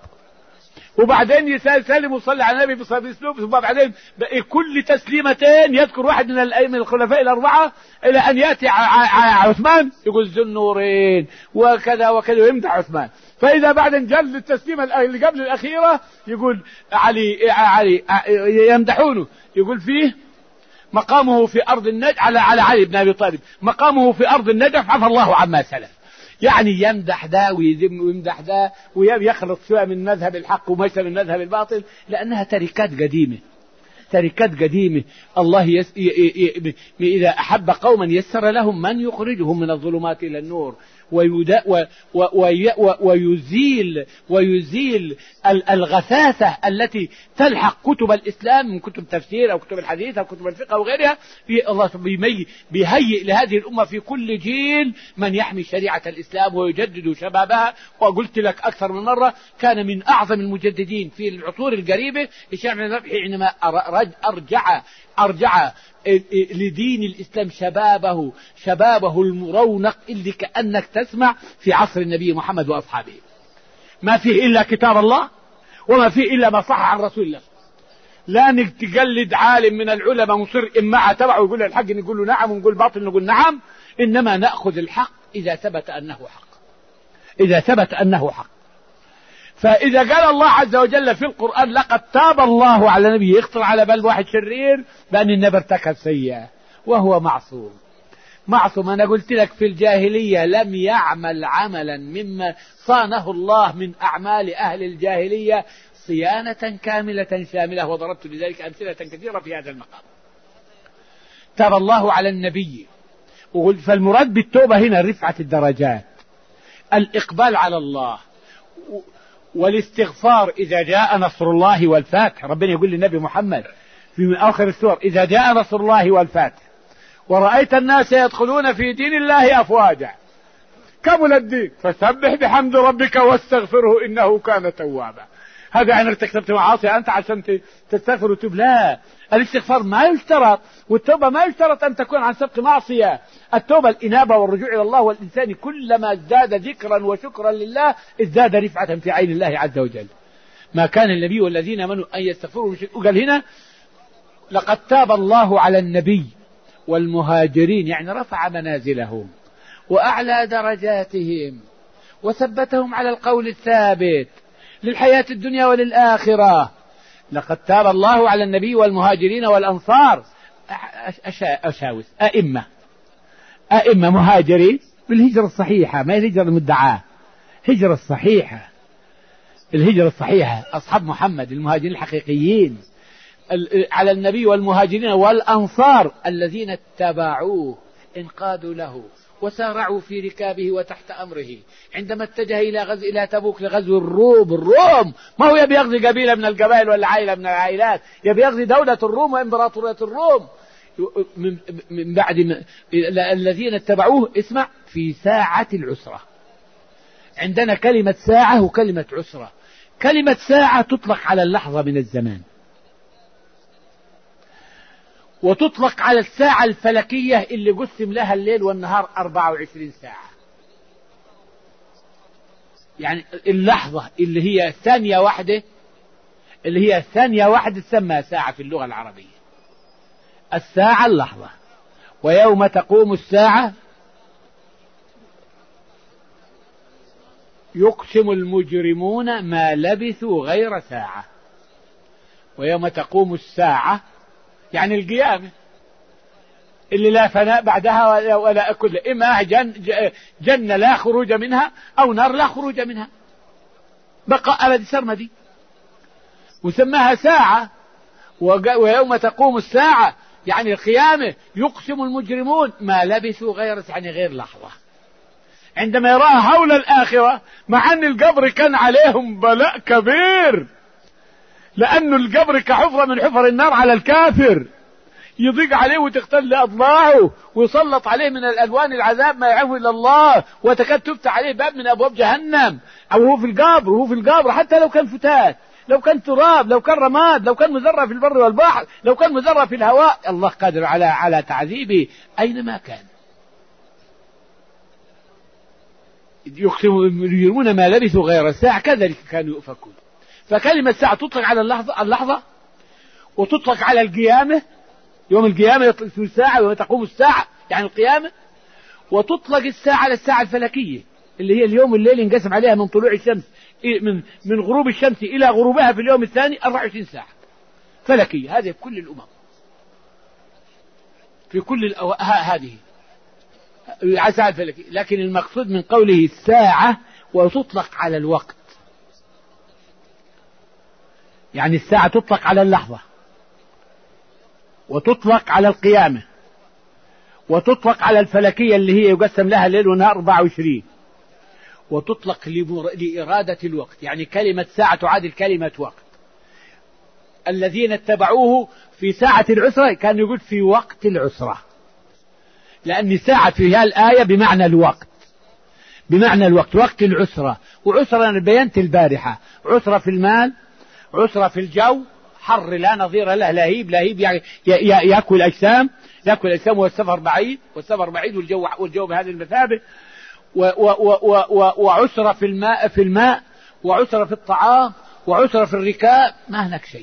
وبعدين يسلم ويصلي على النبي بأسلوب، ثم بعدين كل تسليمتين يذكر واحد من الأئمة الخلفاء الأربعة إلى أن يأتي عثمان يقول ذو النورين وكذا وكذا ويمدح عثمان. فإذا بعد جل التسليمة اللي قبل الأخيرة يقول علي علي يمدحونه، يقول فيه مقامه في أرض النجف على على علي بن أبي طالب، مقامه في أرض النجف عفى الله عما سلف. يعني يمدح ده ويذم ويمدح ده ويخلط شوية من مذهب الحق ومشى من مذهب الباطل، لأنها تركات قديمة، تركات قديمة. الله يس... ي... ي... ي... إذا أحب قوما يسر لهم من يخرجهم من الظلمات إلى النور، ويدا... و... و... وي... و... ويزيل ويزيل الغثاثة التي تلحق كتب الإسلام من كتب تفسير أو كتب الحديث أو كتب الفقه وغيرها. الله بيمي... بيهيئ لهذه الأمة في كل جيل من يحمي شريعة الإسلام ويجدد شبابها. وقلت لك أكثر من مرة كان من أعظم المجددين في العصور القريبة الشيخ ابن ربيع حينما أرجع أرجع لدين الإسلام شبابه شبابه المرونق اللي كأنك تسمع في عصر النبي محمد وأصحابه. ما فيه إلا كتاب الله وما فيه إلا ما صح عن رسول الله. لا تقلد عالم من العلماء مصر إما تبعه ويقول الحق نقول له نعم ونقول باطل نقول نعم، إنما نأخذ الحق إذا ثبت أنه حق، إذا ثبت أنه حق. فإذا قال الله عز وجل في القرآن لقد تاب الله على نبيه، يخطر على بال واحد شرير بأن النبي ارتكب سيئة وهو معصوم. معصوم. أنا قلت لك في الجاهلية لم يعمل عملا مما صانه الله من أعمال أهل الجاهلية صيانة كاملة شاملة، وضربت لذلك أمثلة كثيرة في هذا المقام. تاب الله على النبي، فالمراد بالتوبة هنا رفعة الدرجات، الإقبال على الله، والاستغفار إذا جاء نصر الله والفتح. ربنا يقول للنبي محمد في آخر السور إذا جاء نصر الله والفتح ورأيت الناس يدخلون في دين الله أفواجا كمل الدين فسبح بحمد ربك واستغفره إنه كان توابا. هذا يعني ارتكبت معاصي أنت عشان تستغفر وتوب؟ لا، الاستغفار ما يشترط، والتوبة ما يشترط أن تكون عن سبق معصية. التوبة الإنابة والرجوع إلى الله، والإنسان كلما ازداد ذكرا وشكرا لله ازداد رفعة في عين الله عز وجل. ما كان النبي والذين آمنوا أن يستغفروا. وقال هنا لقد تاب الله على النبي والمهاجرين، يعني رفع منازلهم وأعلى درجاتهم وثبتهم على القول الثابت للحياة الدنيا وللآخرة. لقد تاب الله على النبي والمهاجرين والأنصار أشاوس أئمة أئمة مهاجرين بالهجرة الصحيحة، ما هي الهجرة المدعاة، هجرة الصحيحة، الهجرة الصحيحة أصحاب محمد المهاجرين الحقيقيين على النبي والمهاجرين والأنصار الذين اتبعوه انقادوا له وسارعوا في ركابه وتحت أمره عندما اتجه إلى غزو إلى تبوك لغزو الروم. الروم ما هو يبي يغزي قبيلة من القبائل ولا عائلة من العائلات، يبي يغزي دولة الروم وإمبراطورية الروم. من بعد ما الذين اتبعوه اسمع في ساعة العسرة. عندنا كلمة ساعة وكلمة عسرة. كلمة ساعة تطلق على اللحظة من الزمان، وتطلق على الساعة الفلكية اللي قسم لها الليل والنهار أربعة وعشرين ساعة. يعني اللحظة اللي هي ثانية واحدة، اللي هي ثانية واحدة تسمى ساعة في اللغة العربية. الساعة اللحظة. ويوم تقوم الساعة يقسم المجرمون ما لبثوا غير ساعة. ويوم تقوم الساعة يعني القيامة اللي لا فناء بعدها ولا, ولا أكل، إما جن جنة لا خروج منها أو نار لا خروج منها، بقاء أبد سرمدي، وسماها ساعة. ويوم تقوم الساعة يعني القيامة يقسم المجرمون ما لبثوا غير يعني غير لحظة. عندما يراها هول الآخرة، مع أن القبر كان عليهم بلاء كبير، لأن القبر كحفرة من حفر النار على الكافر، يضيق عليه وتختل أضلاعه ويسلط عليه من الألوان العذاب ما يعرفه إلا الله، وتكاد تفتح عليه باب من أبواب جهنم. أو هو في القبر، وهو في القبر حتى لو كان فتات، لو كان تراب، لو كان رماد، لو كان مزرع في البر والبحر، لو كان مزرع في الهواء، الله قادر على على تعذيبه أينما كان. يقسمون ما لبثوا غير ساعة، كذلك كانوا يؤفكون. فكلمة ساعة تطلق على اللحظة اللحظة وتطلق على القيامة، يوم القيامة يطلق ساعة، ويوم تقوم الساعة يعني القيامة. وتطلق الساعة على الساعة الفلكية اللي هي اليوم والليل ينقسم عليها من طلوع الشمس من من غروب الشمس إلى غروبها في اليوم الثاني أربعة وعشرين ساعة فلكية. هذه في كل الأمم، في كل الأو... هذه الساعة الفلكية. لكن المقصود من قوله الساعة وتطلق على الوقت، يعني الساعة تطلق على اللحظة، وتطلق على القيامة، وتطلق على الفلكية اللي هي يقسم لها الليل والنهار أربعة وعشرين، وتطلق لإرادة الوقت. يعني كلمة ساعة تعادل كلمة وقت. الذين اتبعوه في ساعة العسرة كان يقول في وقت العسرة، لأن ساعة في هذه الآية بمعنى الوقت، بمعنى الوقت، وقت العسرة. وعسرة أنا بينت البارحة، عسرة في المال، عسرة في الجو، حر لا نظير له، لهيب لهيب يعني يأكل أجسام، يأكل أجسام، والسفر بعيد، والسفر بعيد، والجو والجو بهذه المثابة. وعسرة في الماء في الماء وعسرة في الطعام، وعسرة في الركاب، ما هناك شيء.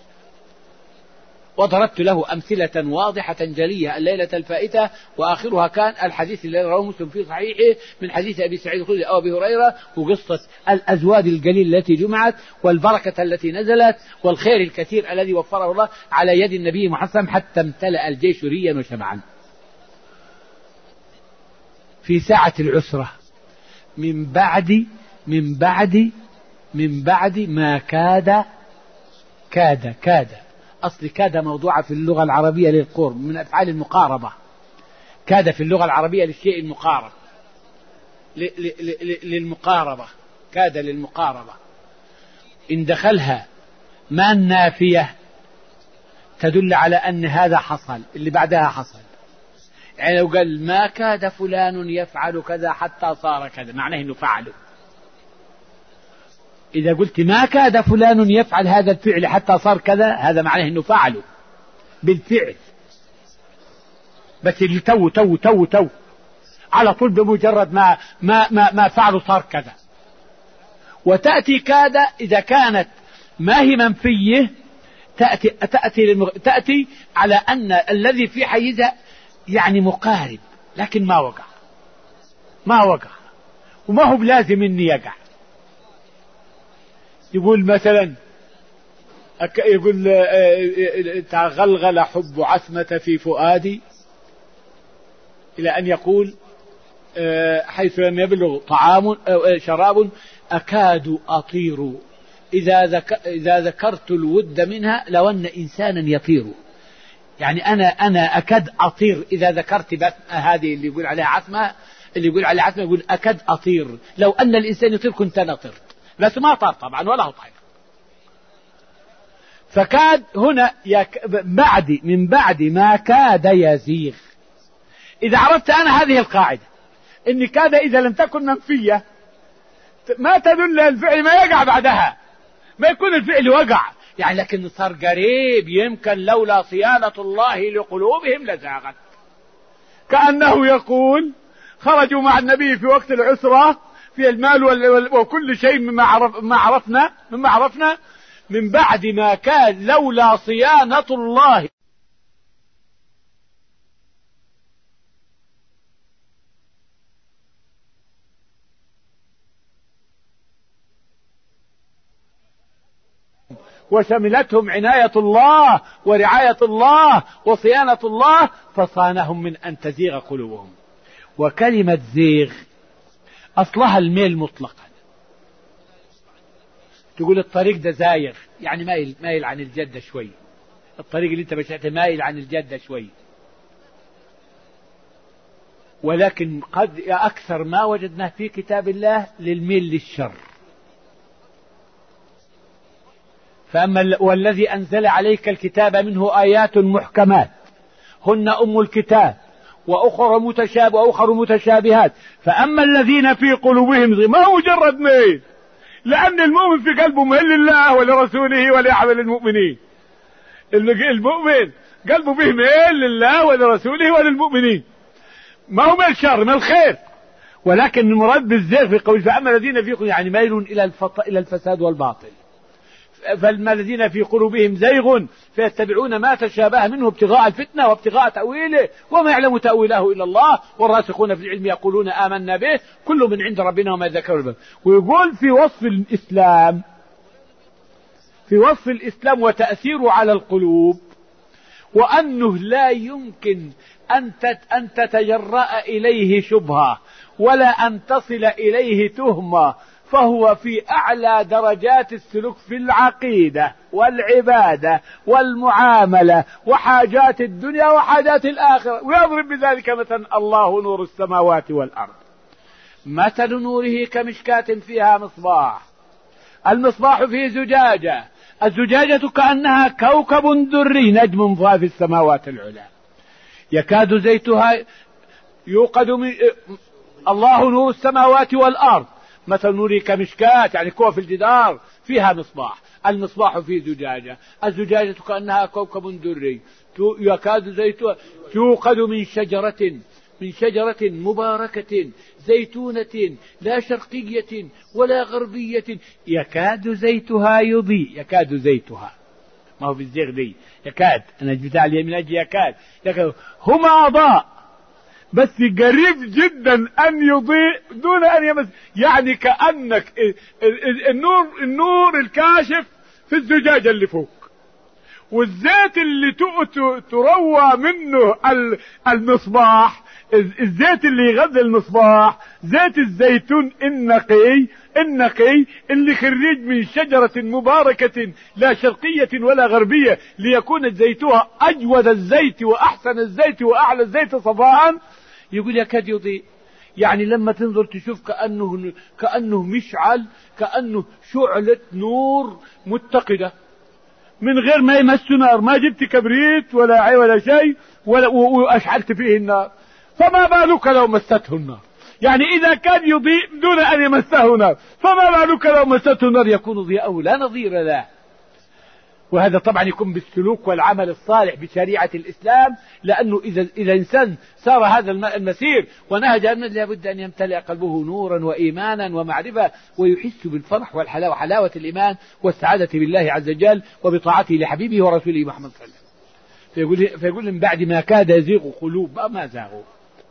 وضربت له أمثلة واضحة جلية الليلة الفائتة، وآخرها كان الحديث الذي رواه مسلم في صحيحه من حديث أبي سعيد الخدري أو أبي هريرة، وقصة الأزواج القليل التي جمعت، والبركة التي نزلت، والخير الكثير الذي وفره الله على يد النبي محمد حتى امتلأ الجيش ريا وشبعا. في ساعة العسرة من بعد من بعد من بعد ما كاد كاد كاد أصل كاد موضوعة في اللغة العربية للقرب، من أفعال المقاربة. كاد في اللغة العربية للشيء المقارب، للمقاربة، كاد للمقاربة. إن دخلها ما النافية تدل على أن هذا حصل، اللي بعدها حصل. يعني لو قال ما كاد فلان يفعل كذا حتى صار كذا، معناه أنه فعله. إذا قلت ما كاد فلان يفعل هذا الفعل حتى صار كذا، هذا معناه أنه فعله بالفعل، بس اللي تو تو تو تو على طول بمجرد ما ما ما, ما فعله صار كذا. وتأتي كاد إذا كانت ما هي منفية، تأتي تأتي تأتي على أن الذي في حيزها يعني مقارب، لكن ما وقع ما وقع وما هو بلازم إني يقع. يقول مثلا يقول تغلغل حب عثمة في فؤادي، إلى أن يقول حيث لم يبلغ طعام شراب أكاد أطير إذا, ذك إذا ذكرت الود منها لو أن إنسانا يطير. يعني أنا أنا أكاد أطير إذا ذكرت هذه اللي يقول عليها عثمة، اللي يقول عليها عثمة يقول أكاد أطير، لو أن الإنسان يطير كنت أنا طرت، بس ما طار طبعا ولا هو طير. فكاد هنا يك بعد من بعد ما كاد يزيغ. إذا عرفت أنا هذه القاعدة إن كاد إذا لم تكن منفية ما تدل الفعل ما يقع بعدها، ما يكون الفعل وقع يعني، لكن صار قريب، يمكن لولا صيانة الله لقلوبهم لزاغت. كأنه يقول خرجوا مع النبي في وقت العسرة في المال وكل شيء مما عرف ما عرفنا مما عرفنا من بعد ما كان لولا صيانة الله وشملتهم عناية الله ورعاية الله وصيانة الله فصانهم من أن تزيغ قلوبهم. وكلمة زيغ أصلها الميل مطلقا، تقول الطريق ده زايغ يعني مايل مايل عن الجدة شوي، الطريق اللي انت مشيته مايل عن الجدة شوي. ولكن قد أكثر ما وجدناه في كتاب الله للميل للشر. فأما والذي أنزل عليك الكتاب منه آيات محكمات هن أم الكتاب وأخر متشابه وأخر متشابهات، فأما الذين في قلوبهم زيغ ما هو مجرد ميل، لأن المؤمن في قلبه ميل لله ولرسوله ولأعمال المؤمنين. المؤمن قلبه به ميل لله ولرسوله وللمؤمنين، ما هو ميل شر ميل خير. ولكن المراد بالزيغ في قول فأما الذين في قلوبهم يعني ميل إلى الفط... إلى الفساد والباطل. فالما الذين في قلوبهم زيغ فيتبعون ما تشابه منه ابتغاء الفتنة وابتغاء تأويله وما يعلم تأويله إلا الله والراسخون في العلم يقولون آمنا به كل من عند ربنا وما ذكروا به. ويقول في وصف الإسلام في وصف الإسلام وتأثيره على القلوب وأنه لا يمكن أن تتجرأ إليه شبهة ولا أن تصل إليه تهمة، فهو في أعلى درجات السلوك في العقيدة والعبادة والمعاملة وحاجات الدنيا وحاجات الآخرة. ويضرب بذلك مثلا الله نور السماوات والأرض مثل نوره كمشكاة فيها مصباح، المصباح فيه زجاجة، الزجاجة كأنها كوكب دري نجم في السماوات العلى يكاد زيتها يوقد من الله نور السماوات والأرض مثل نوره كمشكاة يعني كوة في الجدار فيها مصباح، المصباح فيه زجاجة، الزجاجة كأنها كوكب دري يكاد زيتها يوقد من شجرة من شجرة مباركة زيتونة لا شرقية ولا غربية يكاد زيتها يضيء. يكاد زيتها ما هو في الزيغ دي يكاد، أنا جبتها اليمين أجي يكاد يكاد هما أضاء بس قريب جدا أن يضيء دون أن يمس، يعني كأنك النور النور الكاشف في الزجاجة اللي فوق، والزيت اللي تروى منه المصباح الزيت اللي يغذي المصباح زيت الزيتون النقي النقي اللي خريج من شجرة مباركة لا شرقية ولا غربية ليكون زيتها أجود الزيت وأحسن الزيت وأعلى الزيت صفاء. يقول يكاد يضيء يعني لما تنظر تشوف كأنه كأنه مشعل، كأنه شعلة نور متقدة من غير ما يمس نار، ما جبت كبريت ولا عي ولا شيء ولا وأشعلت فيه النار، فما بالك لو مسته النار؟ يعني إذا كان يضيء دون أن يمسه نار فما بالك لو مسته النار يكون ضياءه لا نظير له. وهذا طبعا يكون بالسلوك والعمل الصالح بشريعة الإسلام، لأنه إذا إذا إنسان سار هذا المسير ونهج لابد أن يمتلئ قلبه نورا وإيمانا ومعرفة ويحس بالفرح والحلاوة وحلاوة الإيمان والسعادة بالله عز وجل وبطاعته لحبيبه ورسوله محمد صلى الله عليه وسلم. فيقول, فيقول من بعد ما كاد يزيغ قلوب ما زاغوا.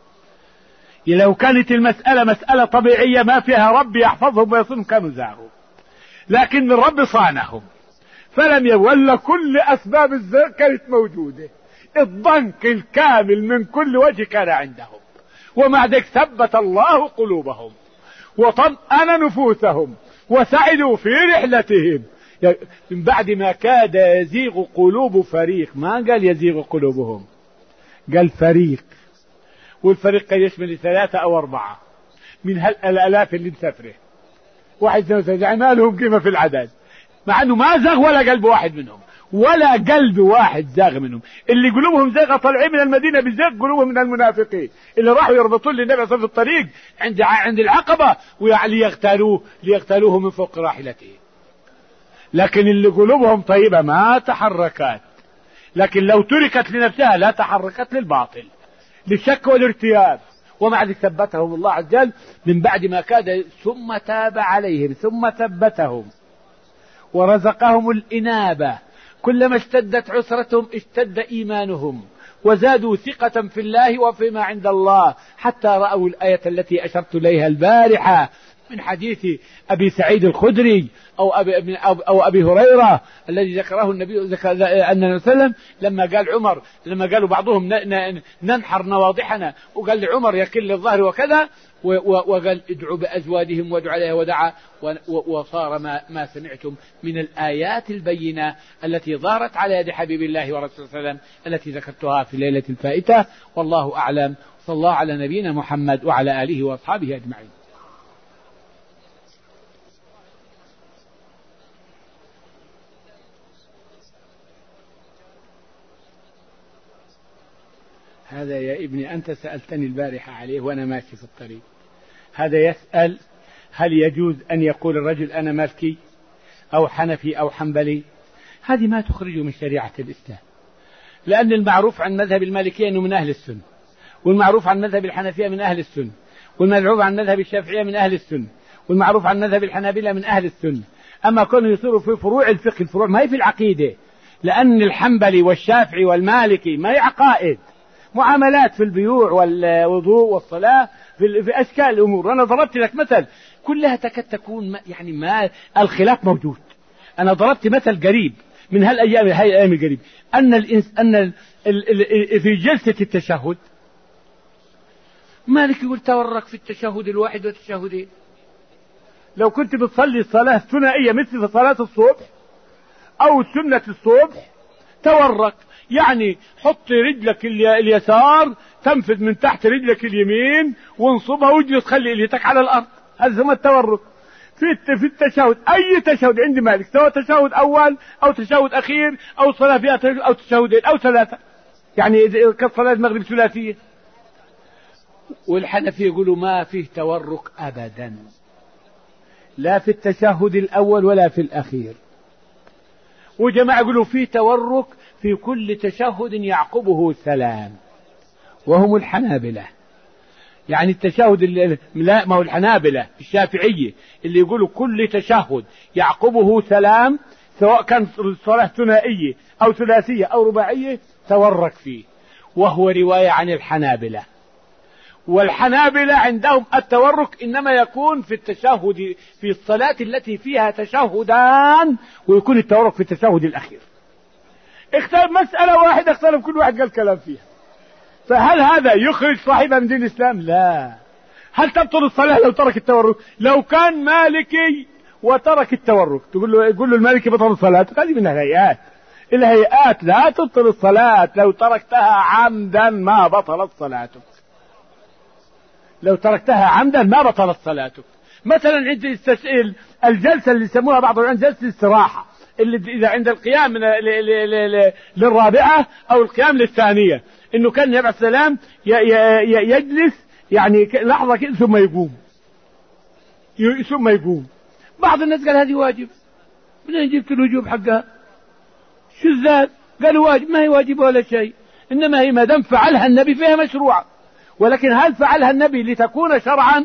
لو كانت المسألة مسألة طبيعية ما فيها رب يحفظهم ويصونهم كانوا زاغوا، لكن الرب صانهم فلم يولى كل أسباب الزيغ كانت موجودة، الضنك الكامل من كل وجه كان عندهم، ومع ذلك ثبت الله قلوبهم وطمأن نفوسهم وسعدوا في رحلتهم من بعد ما كاد يزيغ قلوب فريق. ما قال يزيغ قلوبهم، قال فريق، والفريق قد يشمل ثلاثة أو أربعة من هالآلاف اللي مسافره، واحد يعني ما لهم قيمة في العدد، مع أنه ما زاغ ولا قلب واحد منهم، ولا قلب واحد زاغ منهم. اللي قلوبهم زاغة طالعين من المدينة بزاغ قلوبهم من المنافقين اللي راحوا يربطون للنبي في الطريق عند عند العقبة ليغتالوه ليغتالوه من فوق راحلته. لكن اللي قلوبهم طيبة ما تحركت، لكن لو تركت لنفسها لا تحركت للباطل للشك والارتياب، ومع ذلك ثبتهم الله عز وجل من بعد ما كاد، ثم تاب عليهم ثم ثبتهم ورزقهم الإنابة. كلما اشتدت عسرتهم اشتد إيمانهم وزادوا ثقة في الله وفيما عند الله، حتى رأوا الآية التي أشرت إليها البارحة من حديث أبي سعيد الخدري أو أبي, أو أبي هريرة الذي ذكره النبي ذكر أن النبي صلى الله عليه وسلم لما قال عمر، لما قالوا بعضهم ننحر نواضحنا، وقال لعمر يكل الظهر وكذا، وقال ادعوا بأزواجهم وادعوا عليها ودعا، وصار ما, ما سمعتم من الآيات البينة التي ظهرت على يد حبيب الله ورسوله صلى الله عليه وسلم التي ذكرتها في الليلة الفائتة. والله أعلم. صلى الله على نبينا محمد وعلى آله وأصحابه أجمعين. هذا يا ابني أنت سألتني البارحة عليه وأنا ماشي في الطريق. هذا يسأل هل يجوز أن يقول الرجل أنا مالكي أو حنفي أو حنبلي؟ هذه ما تخرجه من شريعة الإسلام، لأن المعروف عن مذهب المالكية أنه من أهل السنة، والمعروف عن مذهب الحنفية من أهل السنة، والمعروف عن مذهب الشافعية من أهل السنة، والمعروف عن مذهب الحنابلة من أهل السنة. أما كونه يصير في فروع الفقه، الفروع ما هي في العقيدة، لأن الحنبلي والشافعي والمالكي ما هي عقائد، معاملات في البيوع والوضوء والصلاة في, في أشكال الأمور. أنا ضربت لك مثل كلها تكاد تكون ما يعني ما الخلاف موجود. أنا ضربت مثل قريب من هالأيام هاي الأيام القريب، أن الإنس أن ال ال ال في جلسة التشهد مالك يقول تورك في التشهد الواحد والتشهدين. لو كنت بتصلي الصلاة ثنائية مثل في صلاة الصبح أو سنة الصبح تورك، يعني حط رجلك اليسار تنفذ من تحت رجلك اليمين وانصبها واجلس خلي اليتك على الأرض. هذا هو التورك في في التشهد. أي تشهد عند مالك، سواء تشهد أول أو تشهد أخير أو صلاة فيها أو تشهدين أو ثلاثة، يعني كصلاة المغرب ثلاثية. والحنفية يقولوا ما فيه تورك أبدا، لا في التشهد الأول ولا في الأخير. وجماعة يقولوا فيه تورك في كل تشهد يعقبه سلام، وهم الحنابلة. يعني التشهد اللي لا ما هو الحنابلة الشافعية اللي يقولوا كل تشهد يعقبه سلام، سواء كان الصلاة ثنائية أو ثلاثية أو رباعية تورك فيه، وهو رواية عن الحنابلة. والحنابلة عندهم التورك إنما يكون في التشهد في الصلاة التي فيها تشهدان، ويكون التورك في التشهد الأخير. اختلف مسألة واحدة اختلف كل واحد قال كلام فيها. فهل هذا يخرج صاحبها من دين الإسلام؟ لا. هل تبطل الصلاة لو ترك التورك؟ لو كان مالكي وترك التورك تقول له يقول له المالكي بطل الصلاة؟ هذه من الهيئات. الهيئات لا تبطل الصلاة، لو تركتها عمدا ما بطلت صلاتك. لو تركتها عمدا ما بطلت صلاتك. مثلا عند التسئيل الجلسة اللي يسموها بعض العلماء جلسة الاستراحة، اللي إذا عند القيام للرابعة أو القيام للثانية، إنه كان النبي عليه السلام يجلس يعني لحظة كده ثم يقوم ثم يقوم. بعض الناس قال هذه واجب، منين جبت الوجوب حقها؟ شو الذات؟ قالوا واجب. ما هي واجب ولا شيء، إنما هي ما دام فعلها النبي فيها مشروعة. ولكن هل فعلها النبي لتكون شرعا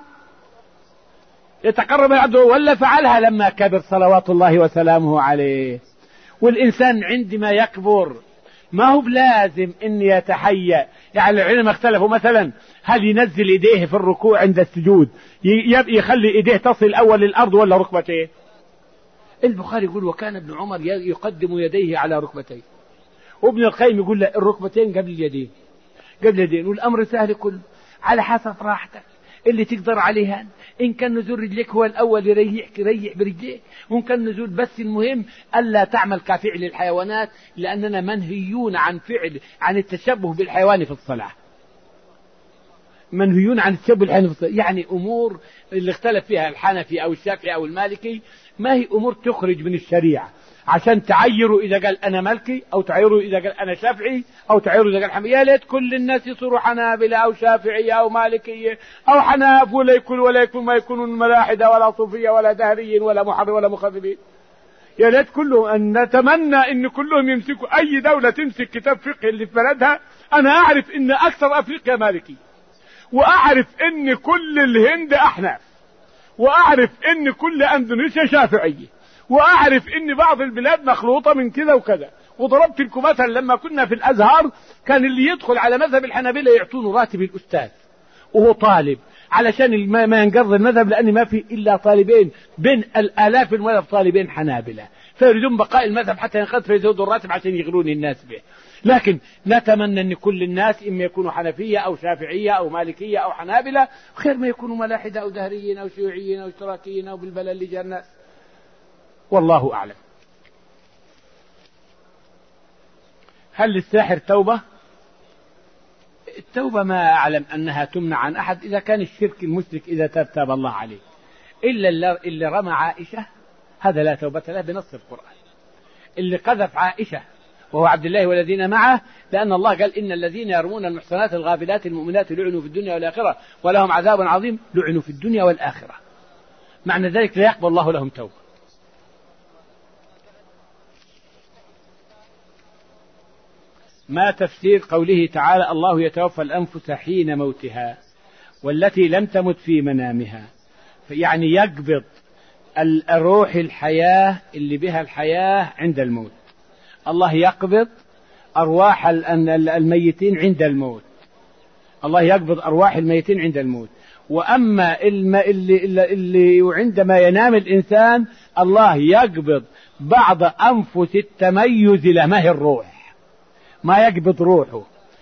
يتقرب العبد، ولا فعلها لما كبر صلوات الله وسلامه عليه؟ والإنسان عندما يكبر ما هو بلازم إن يتحيأ. يعني العلماء اختلفوا مثلا هل ينزل إيديه في الركوع عند السجود يخلي إيديه تصل أول للأرض ولا ركبتيه؟ البخاري يقول وكان ابن عمر يقدم يديه على ركبتيه، وابن القيم يقول لا الركبتين قبل اليدين قبل اليدين. والأمر سهل كله على حسب راحتك اللي تقدر عليها. إن كان نزول رجليك هو الأول يريحك ريح برجليك، وإن كان نزول بس المهم ألا تعمل كفعل الحيوانات، لأننا منهيون عن فعل عن التشبه بالحيوان في الصلاة، منهيون عن التشبه بالحيوان في الصلاة. يعني أمور اللي اختلف فيها الحنفي أو الشافعي أو المالكي ما هي أمور تخرج من الشريعة عشان تعيروا إذا قال أنا مالكي، أو تعيروا إذا قال أنا شافعي، أو تعيروا إذا قال حنفي. يا ليت كل الناس يصيروا حنابلة أو شافعية أو مالكية أو حناف، ولا يكون ولا يكون ما يكونون ملاحدة ولا صوفية ولا دهريين ولا محرر ولا مخربين. يا ليت كلهم، أن نتمنى أن كلهم يمسكوا أي دولة تمسك كتاب فقه اللي في بلدها. أنا أعرف أن أكثر أفريقيا مالكي، وأعرف أن كل الهند أحناف، وأعرف أن كل أندونيسيا شافعية، وأعرف أن بعض البلاد مخلوطة من كذا وكذا. وضربت لكم مثلا لما كنا في الأزهر كان اللي يدخل على مذهب الحنابلة يعطونه راتب الأستاذ وهو طالب، علشان ما ينقض المذهب، لأن ما في إلا طالبين بين الآلاف المذهب طالبين حنابلة، فيريدون بقاء المذهب حتى ينقض فيزودوا الراتب عشان يغرون الناس به. لكن نتمنى أن كل الناس إما يكونوا حنفية أو شافعية أو مالكية أو حنابلة، خير ما يكونوا ملاحدة أو دهريين أو شيوعيين أو اشتراكيين أو بالبلد اللي جاء الناس. والله أعلم. هل للساحر توبة؟ التوبة ما أعلم أنها تمنع عن أحد إذا كان الشرك المشرك إذا تاب تاب الله عليه، إلا اللي رمى عائشة هذا لا توبة له بنص القرآن. اللي قذف عائشة وهو عبد الله والذين معه، لأن الله قال إن الذين يرمون المحصنات الغافلات المؤمنات لعنوا في الدنيا والآخرة ولهم عذاب عظيم. لعنوا في الدنيا والآخرة، معنى ذلك لا يقبل الله لهم توبة. ما تفسير قوله تعالى الله يتوفى الأنفس حين موتها والتي لم تمت في منامها؟ يعني يقبض الروح الحياة اللي بها الحياة عند الموت. الله يقبض أرواح الميتين عند الموت، الله يقبض أرواح الميتين عند الموت. وأما اللي, اللي عندما ينام الإنسان الله يقبض بعض أنفس التميز له، ما هي الروح، ما يقبض روحه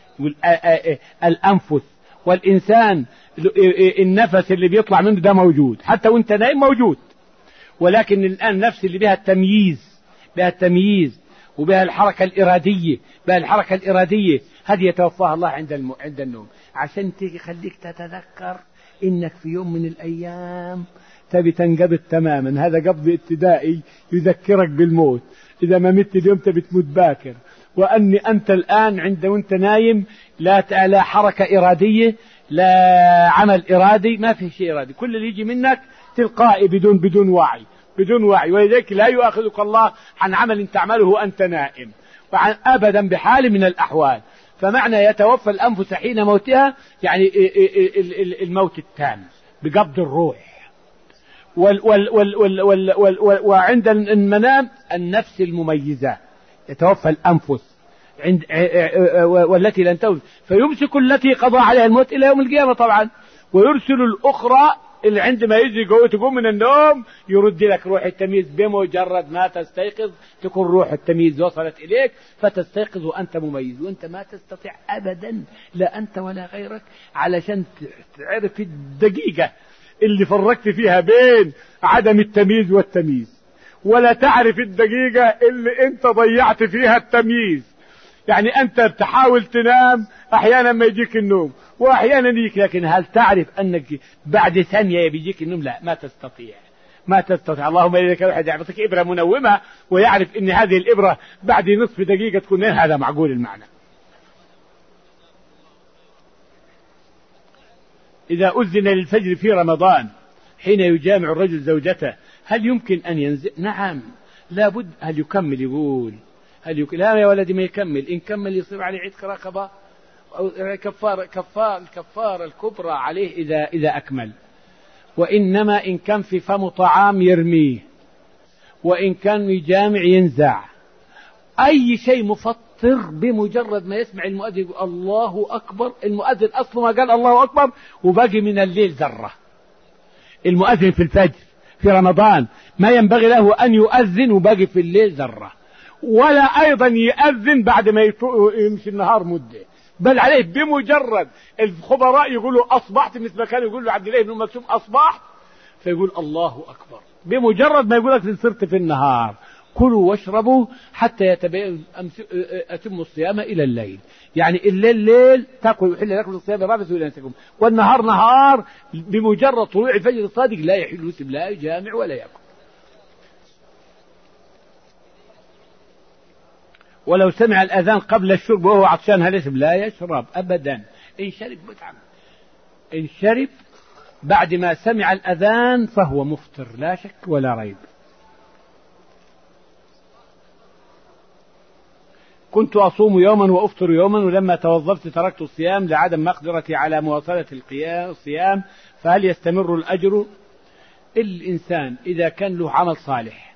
الأنفس. والإنسان النفس اللي بيطلع منه ده موجود حتى وانت نايم موجود، ولكن الآن نفس اللي بها التمييز بها التمييز وبها الحركة الإرادية بها الحركة الإرادية هذه يتوفاها الله عند الم... عند النوم، عشان تخليك تتذكر إنك في يوم من الأيام تبي تنقبض تماما. هذا قبض ابتدائي يذكرك بالموت، إذا ما مت اليوم تبي تموت باكر، وأني أنت الآن عند وانت نايم لا لا حركة إرادية لا عمل إرادي، ما في شيء إرادي، كل اللي يجي منك تلقائي بدون بدون وعي بدون وعي. ولذلك لا يؤاخذك الله عن عمل تعمله وأنت نائم وعن أبدا بحال من الأحوال. فمعنى يتوفى الأنفس حين موتها يعني الموت التام بقبض الروح. وال وال وال وال وال وال وال وعند المنام النفس المميزة يتوفى الأنفس عند والتي لن تموت، فيمسك التي قضى عليها الموت إلى يوم القيامة طبعا، ويرسل الأخرى اللي عندما يجي تقوم من النوم يرد لك روح التمييز. بمجرد ما تستيقظ تكون روح التمييز وصلت إليك فتستيقظ وأنت مميز، وأنت ما تستطيع أبدا لا أنت ولا غيرك علشان تعرف الدقيقة اللي فرقت فيها بين عدم التمييز والتمييز، ولا تعرف الدقيقة اللي انت ضيعت فيها التمييز. يعني انت تحاول تنام احيانا ما يجيك النوم واحيانا يجيك، لكن هل تعرف انك بعد ثانية بيجيك النوم؟ لا، ما تستطيع ما تستطيع. اللهم إذا كان واحد يعطيك إبرة منومة ويعرف ان هذه الإبرة بعد نصف دقيقة تكون هذا معقول المعنى. إذا أذن للفجر في رمضان حين يجامع الرجل زوجته هل يمكن أن ينزل؟ نعم لابد. هل يكمل؟ يقول هل يكمل؟ لا يا ولدي ما يكمل، إن كمل يصير عليه عتق رقبة أو كفار كفار الكفارة الكبرى عليه إذا إذا أكمل. وإنما إن كان في فم طعام يرميه، وإن كان يجامع ينزع، أي شيء مفطر بمجرد ما يسمع المؤذن يقول الله أكبر. المؤذن أصلا ما قال الله أكبر وباقي من الليل ذرة. المؤذن في الفجر في رمضان ما ينبغي له أن يؤذن وباقي في الليل ذرة، ولا أيضا يؤذن بعد ما يمشي النهار مدة، بل عليه بمجرد الخبراء يقولوا أصبحت، مثل ما كانوا يقولوا عبد الله بن مكتوم أصبحت، فيقول الله أكبر. بمجرد ما يقولك صرت في النهار كلوا واشربوا حتى يتبين أتموا الصيام إلى الليل. يعني الليل ليل تأكل يحل لكم الصيام الرابث إلى أنتكم، والنهار نهار. بمجرد طلوع الفجر الصادق لا يحل اسم، لا يجامع ولا يأكل. ولو سمع الأذان قبل الشرب وهو عطشان هل يشرب؟ لا يشرب أبدا. إن شرب متعم، إن شرب بعد ما سمع الأذان فهو مفطر لا شك ولا ريب. كنت أصوم يوما وأفطر يوما، ولما توظفت تركت الصيام لعدم مقدرتي على مواصلة الصيام، فهل يستمر الأجر؟ الإنسان إذا كان له عمل صالح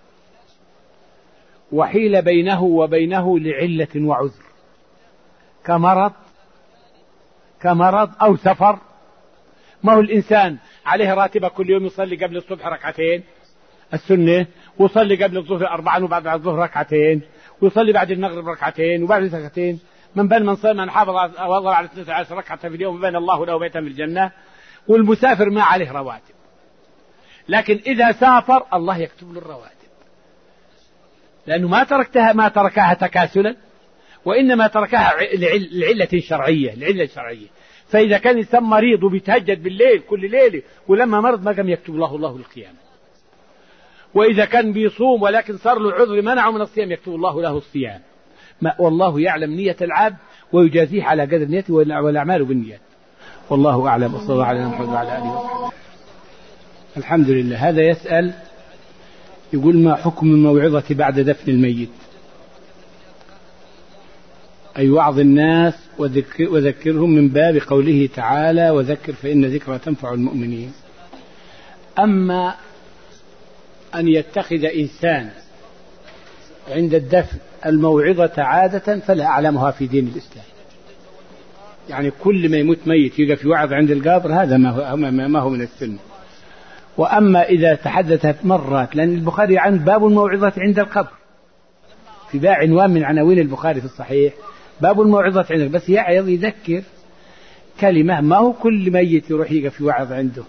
وحيل بينه وبينه لعلة وعذر كمرض كمرض أو سفر، ما هو الإنسان عليه راتبة كل يوم يصلي قبل الصبح ركعتين السنة، ويصلي قبل الظهر أربعا وبعد الظهر ركعتين، ويصلي بعد المغرب ركعتين وبعد ركعتين. من بين من صلى من حافظ وظل على اثنتي عشرة ركعة في اليوم بين الله له بيتا من الجنة. والمسافر ما عليه رواتب، لكن إذا سافر الله يكتب له الرواتب، لأنه ما تركتها ما تركها تكاسلا، وإنما تركها لعلة شرعية لعلة شرعية. فإذا كان إنسان مريض وبيتهجد بالليل كل ليلة ولما مرض ما قام يكتب له الله القيام. وإذا كان بيصوم ولكن صار له عذر منعه من الصيام يكتب الله له الصيام. والله يعلم نية العبد ويجازيه على قدر نيته والأعمال بالنيات. والله أعلم. وصلى الله على محمد وعلى آله وصحبه. الحمد لله. هذا يسأل يقول ما حكم الموعظة بعد دفن الميت؟ أي وعظ الناس وذكر وذكرهم من باب قوله تعالى وذكر فإن ذكرى تنفع المؤمنين. أما أن يتخذ إنسان عند الدفن الموعظة عادة فلا أعلمها في دين الإسلام. يعني كل ما يموت ميت يقف يوعظ عند القبر هذا ما هو, ما هو من السنة. وأما إذا تحدثت مرات، لأن البخاري عن باب الموعظة عند القبر في باع عنوان من عناوين البخاري في الصحيح باب الموعظة عند، بس يعظ يذكر كلمة، ما هو كل ميت يروح يقف يوعظ عنده،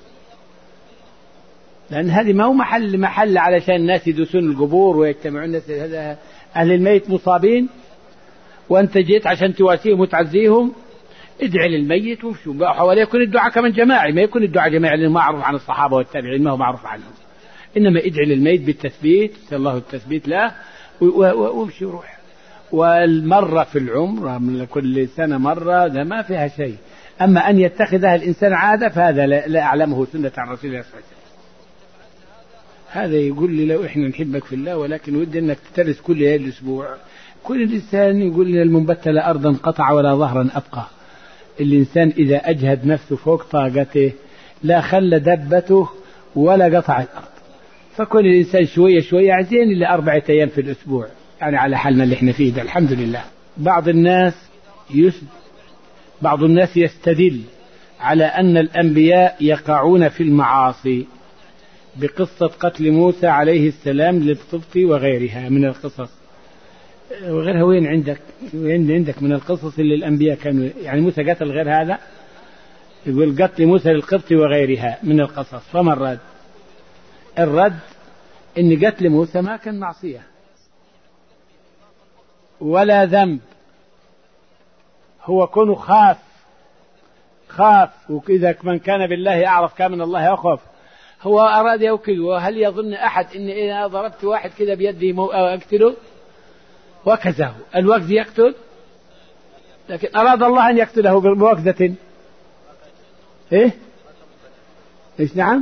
لأن هذه ما هو محل محل علشان الناس يدوسون القبور ويجتمعون الناس. هذا أهل الميت مصابين وأنت جيت عشان تواسيهم وتعزيهم، ادعي للميت وامشوا حواليه. يكون الدعاء كمان جماعي، ما يكون الدعاء جماعي لأنه معروف عن الصحابة والتابعين، ما هو معروف عنهم. إنما ادعي للميت بالتثبيت، سأل الله التثبيت له وامشي وروح. والمرة في العمر من كل سنة مرة ده ما فيها شيء. أما أن يتخذها الإنسان عادة فهذا لا أعلمه سنة عن رسول الله صلى الله عليه وسلم. هذا يقول لي لو إحنا نحبك في الله ولكن ودي أنك تترس كل يوم الأسبوع. كل الإنسان يقول لي المنبت لا أرضا قطع ولا ظهرا أبقى. الإنسان إذا أجهد نفسه فوق طاقته لا خلى دبته ولا قطع الأرض. فكل الإنسان شوية شوية عزين إلا أربعة أيام في الأسبوع، يعني على حالنا اللي إحنا فيه ده الحمد لله. بعض الناس يس بعض الناس يستدل على أن الأنبياء يقعون في المعاصي بقصة قتل موسى عليه السلام للقبطي وغيرها من القصص. وغيرها وين عندك؟ وين عندك من القصص اللي الأنبياء كانوا يعني موسى قتل غير هذا؟ يقول قتل موسى للقبطي وغيرها من القصص. فما الرد؟ الرد إن قتل موسى ما كان معصية ولا ذنب، هو كونه خاف خاف وإذا من كان بالله أعرف كان من الله أخاف. هو أراد يوكل. وهل يظن أحد إن إذا ضربت واحد كذا بيدي أقتله؟ وكزه الوكز يقتل، لكن أراد الله أن يقتله بوكزة. إيه إيش نعم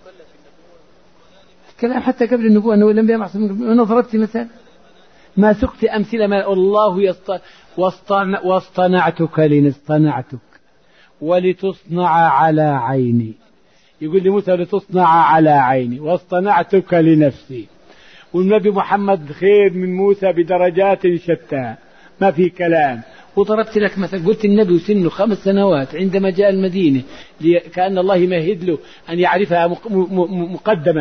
الكلام حتى قبل النبوة أنه لم يمعصم. أنا ضربت مثلا ما سقت أمثلة ما الله يصط... واصطنع... واصطنعتك لنصطنعتك ولتصنع على عيني. يقول لي موسى لتصنع على عيني واصطنعتك لنفسي. والنبي محمد خير من موسى بدرجات شتى ما في كلام. وضربت لك مثلا قلت النبي سنه خمس سنوات عندما جاء المدينة كأن الله يمهد له أن يعرفها مقدما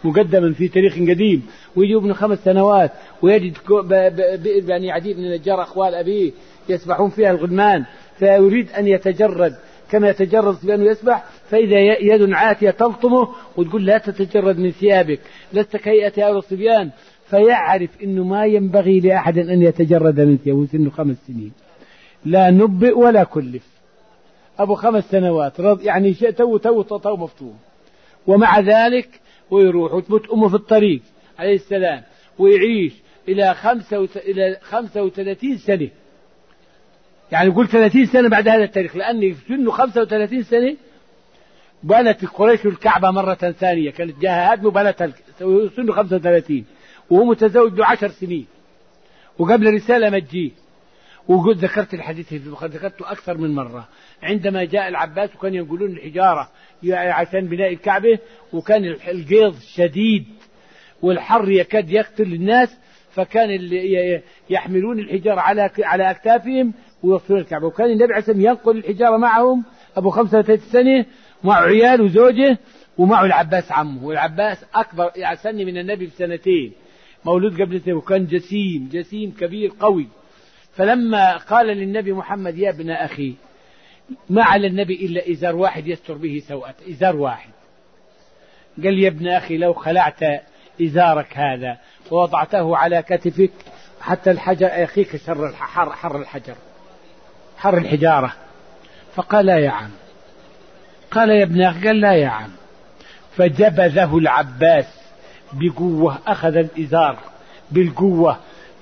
مقدما في تاريخ قديم، ويجي ابن خمس سنوات ويجد بئر بني عدي بن النجار أخوال أبيه يسبحون فيها الغلمان، فيريد أن يتجرد كما يتجرد بأنه يسبح، فإذا يد عاتية تلطمه وتقول لا تتجرد من ثيابك لست كهيئة هؤلاء الصبيان، فيعرف أنه ما ينبغي لأحد أن يتجرد من ثيابه. سنه خمس سنين، لا نبئ ولا كلف، أبو خمس سنوات يعني تو تو تو مفطوم، ومع ذلك ويروح وتموت أمه في الطريق عليه السلام، ويعيش إلى خمسة وت... إلى خمسة وثلاثين سنة، يعني يقول ثلاثين سنة بعد هذا التاريخ، لأن في سنه خمسة وثلاثين سنة بنت قريش الكعبة مرة ثانية، كانت جاها هدم وبنتها سنه خمسة وثلاثين، وهو متزوج له عشر سنين، وقبل الرسالة ما تجيه. وقلت ذكرت الحديث في البخاري، ذكرته أكثر من مرة، عندما جاء العباس وكان ينقلون الحجارة عشان بناء الكعبة، وكان الجيظ شديد والحر يكاد يقتل الناس، فكان اللي يحملون الحجارة على على أكتافهم ويوصلون الكعبة، وكان النبي عليه الصلاة والسلام ينقل الحجارة معهم أبو خمسة وثلاثين سنة مع عيال وزوجه ومعه العباس عمه، والعباس أكبر يعني سن من النبي بسنتين، مولود قبل سنة، وكان جسيم جسيم كبير قوي. فلما قال للنبي محمد يا ابن أخي، ما على النبي إلا إزار واحد يستر به سوءته، إزار واحد، قال يا ابن أخي لو خلعت إزارك هذا ووضعته على كتفك حتى الحجر يخيك شر الحر حر الحجر حر الحجارة. فقال لا يا عم، قال يا ابن أخي، قال لا يا عم، فجبذه العباس بقوة، أخذ الإزار بالقوة،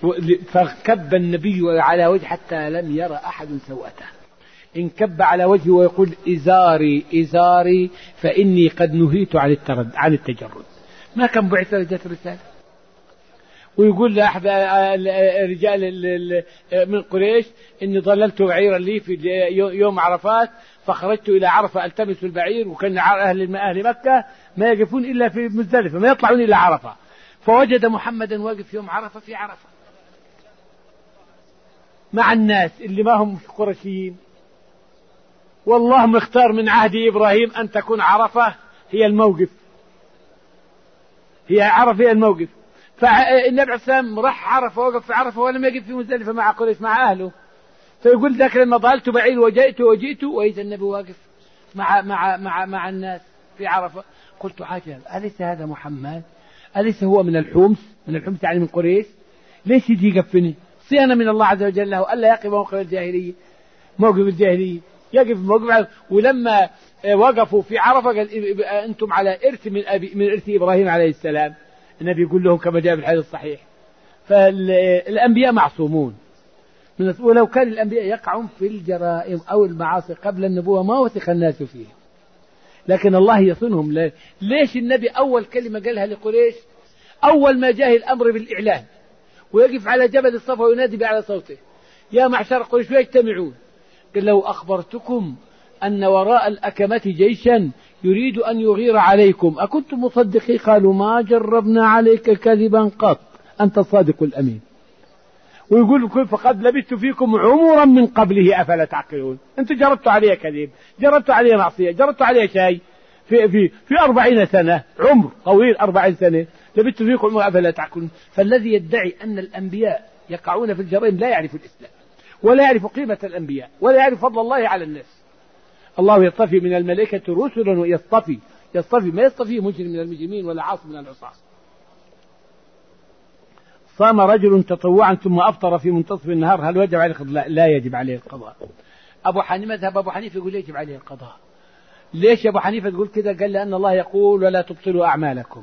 فكب النبي على وجه حتى لم يرى أحد سوءته، انكب على وجهه ويقول إزاري إزاري فإني قد نهيت عن الترد عن التجرد. ما كان بعث جت رسالة. ويقول لأحد رجال من قريش إني ضللت بعيرا لي في يوم عرفات، فخرجت إلى عرفة ألتمس البعير، وكان أهل أهل مكة ما يقفون إلا في مزدلفة، ما يطلعون إلى عرفة، فوجد محمدا واقف يوم عرفة في عرفة مع الناس اللي ما هم قرشيين. والله مختار من عهد إبراهيم أن تكون عرفة هي الموقف، هي عرفة هي الموقف. فالنبي عليه السلام راح عرفة، وقف في عرفة ولم يقف في مزدلفة مع قريش مع أهله. فيقول ذاك لما ضلت بعيد وجئت وجئت وإذا النبي واقف مع مع مع مع الناس في عرفة. قلت عجب، أليس هذا محمد؟ أليس هو من الحمص؟ من الحمص يعني من قريش؟ ليش يجي يقفني؟ صيانة من الله عز وجل له ألا يقف موقف الجاهلية، موقف الجاهلية يقف موقف. ولما وقفوا في عرفة قال أنتم على إرث من أبي من إرث إبراهيم عليه السلام. النبي يقول لهم كما جاء في الحديث الصحيح. فالأنبياء معصومون، ولو كان الأنبياء يقعون في الجرائم أو المعاصي قبل النبوة ما وثق الناس فيه، لكن الله يصونهم. ليش النبي أول كلمة قالها لقريش أول ما جاء الأمر بالإعلان، ويقف على جبل الصفا وينادي بأعلى صوته يا معشر قريش ويجتمعون، قال لو أخبرتكم أن وراء الأكمة جيشا يريد أن يغير عليكم أكنتم مصدقين؟ قالوا ما جربنا عليك كذبا قط، أنت الصادق الأمين. ويقول فقد لبثت فيكم عمرا من قبله أفلا تعقلون. أنتم جربتوا عليه كذب، جربتوا عليه معصية، جربتوا عليه شيء في في في أربعين سنة، عمر طويل أربعين سنة لبثت فيكم عمرا أفلا تعقلون. فالذي يدعي أن الأنبياء يقعون في الجرائم لا يعرف الإسلام، ولا يعرف قيمة الأنبياء، ولا يعرف فضل الله على الناس. الله يصطفي من الملائكة رسلا ويصطفي يصطفي ما يصطفي مجرم من المجرمين ولا عاصي من العصاة. صام رجل تطوعا ثم أفطر في منتصف النهار هل وجب عليه القضاء؟ لا يجب عليه القضاء. أبو حنيفة مذهب أبو حنيفة يقول يجب عليه القضاء. ليش أبو حنيفة تقول كذا؟ قال لأن الله يقول ولا تبطلوا أعمالكم،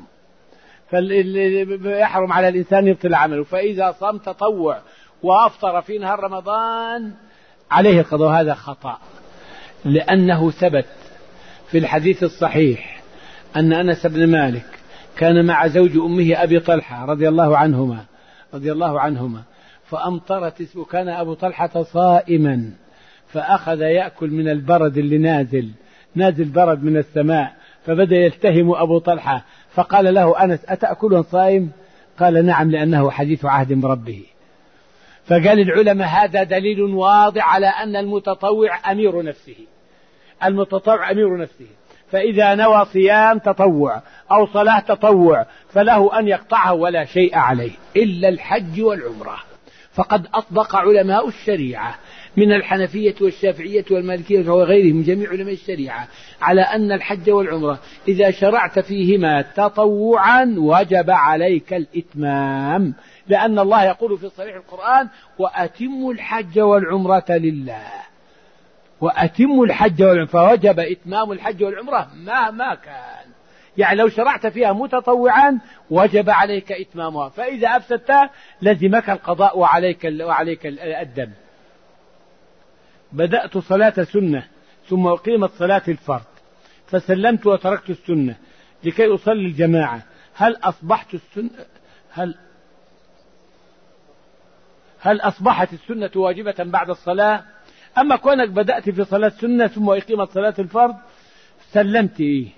فيحرم على الإنسان يبطل عمله. فإذا صام تطوع وأفطر في نهار رمضان عليه القضاء. هذا خطأ، لأنه ثبت في الحديث الصحيح أن أنس بن مالك كان مع زوج أمه أبي طلحة رضي الله عنهما رضي الله عنهما فأمطرت، وكان أبو طلحة صائما، فأخذ يأكل من البرد اللي نازل نازل برد من السماء، فبدأ يلتهم أبو طلحة، فقال له أنس أتأكل صائم؟ قال نعم، لأنه حديث عهد بربه. فقال العلماء هذا دليل واضح على أن المتطوع أمير نفسه، المتطوع أمير نفسه. فإذا نوى صيام تطوع أو صلاة تطوع فله أن يقطعه ولا شيء عليه إلا الحج والعمرة. فقد أطبق علماء الشريعة من الحنفية والشافعية والمالكية وغيرهم من جميع علماء الشريعة على أن الحج والعمرة إذا شرعت فيهما تطوعا وجب عليك الإتمام، لأن الله يقول في صريح القرآن: وأتموا الحج والعمرة لله. وأتموا الحج والعمرة، فوجب إتمام الحج والعمرة مهما كان. يعني لو شرعت فيها متطوعا وجب عليك إتمامها، فإذا أفسدتها لزمك القضاء وعليك وعليك الدم. بدأت صلاة سنة ثم أقيمت صلاة الفرض فسلمت وتركت السنة لكي أصلي الجماعة، هل أصبحت السنة هل هل أصبحت السنة واجبة بعد الصلاة؟ أما كونك بدأت في صلاة سنة ثم أقيمت صلاة الفرض سلمت إيه؟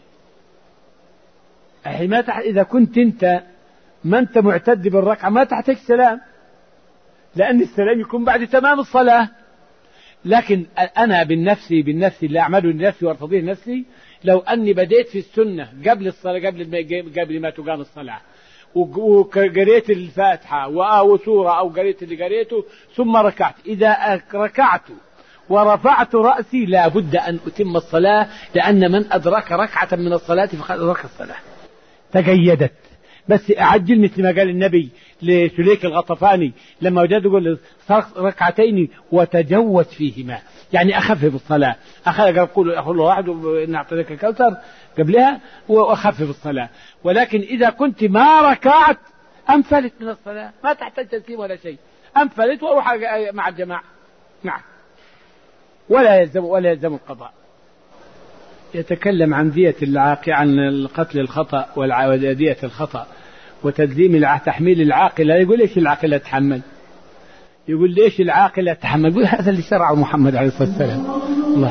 أحي ما تح... إذا كنت أنت ما أنت معتد بالركعة ما تحتاج سلام، لأن السلام يكون بعد تمام الصلاة. لكن أنا بالنفسي بالنفسي اللي أعمله لنفسي وارتضيه لنفسي، لو أني بديت في السنة قبل الصلاة قبل ما قبل ما تقام الصلاة وقريت الفاتحة وسورة أو قريت اللي قريته ثم ركعت، إذا ركعت ورفعت رأسي لا بد أن أتم الصلاة، لأن من أدرك ركعة من الصلاة فقد أدرك الصلاة، تقيدت. بس أعجل مثل ما قال النبي لسليك الغطفاني لما وجد يقول ركعتين وتجوز فيهما، يعني أخفف الصلاة، أقول أقول واحد نعطيك الكوثر قبلها وأخفف الصلاة. ولكن إذا كنت ما ركعت أنفلت من الصلاة، ما تحتاج تسليم ولا شيء، أنفلت وأروح مع الجماعة. نعم، ولا يلزم ولا يلزم القضاء. يتكلم عن دية العاقل، عن القتل الخطأ ودية الخطأ وتلزيم تحميل العاقلة. يقول ليش العاقلة تحمل؟ يقول ليش العاقلة تحمل؟ يقول هذا اللي شرعه محمد عليه الصلاة والسلام.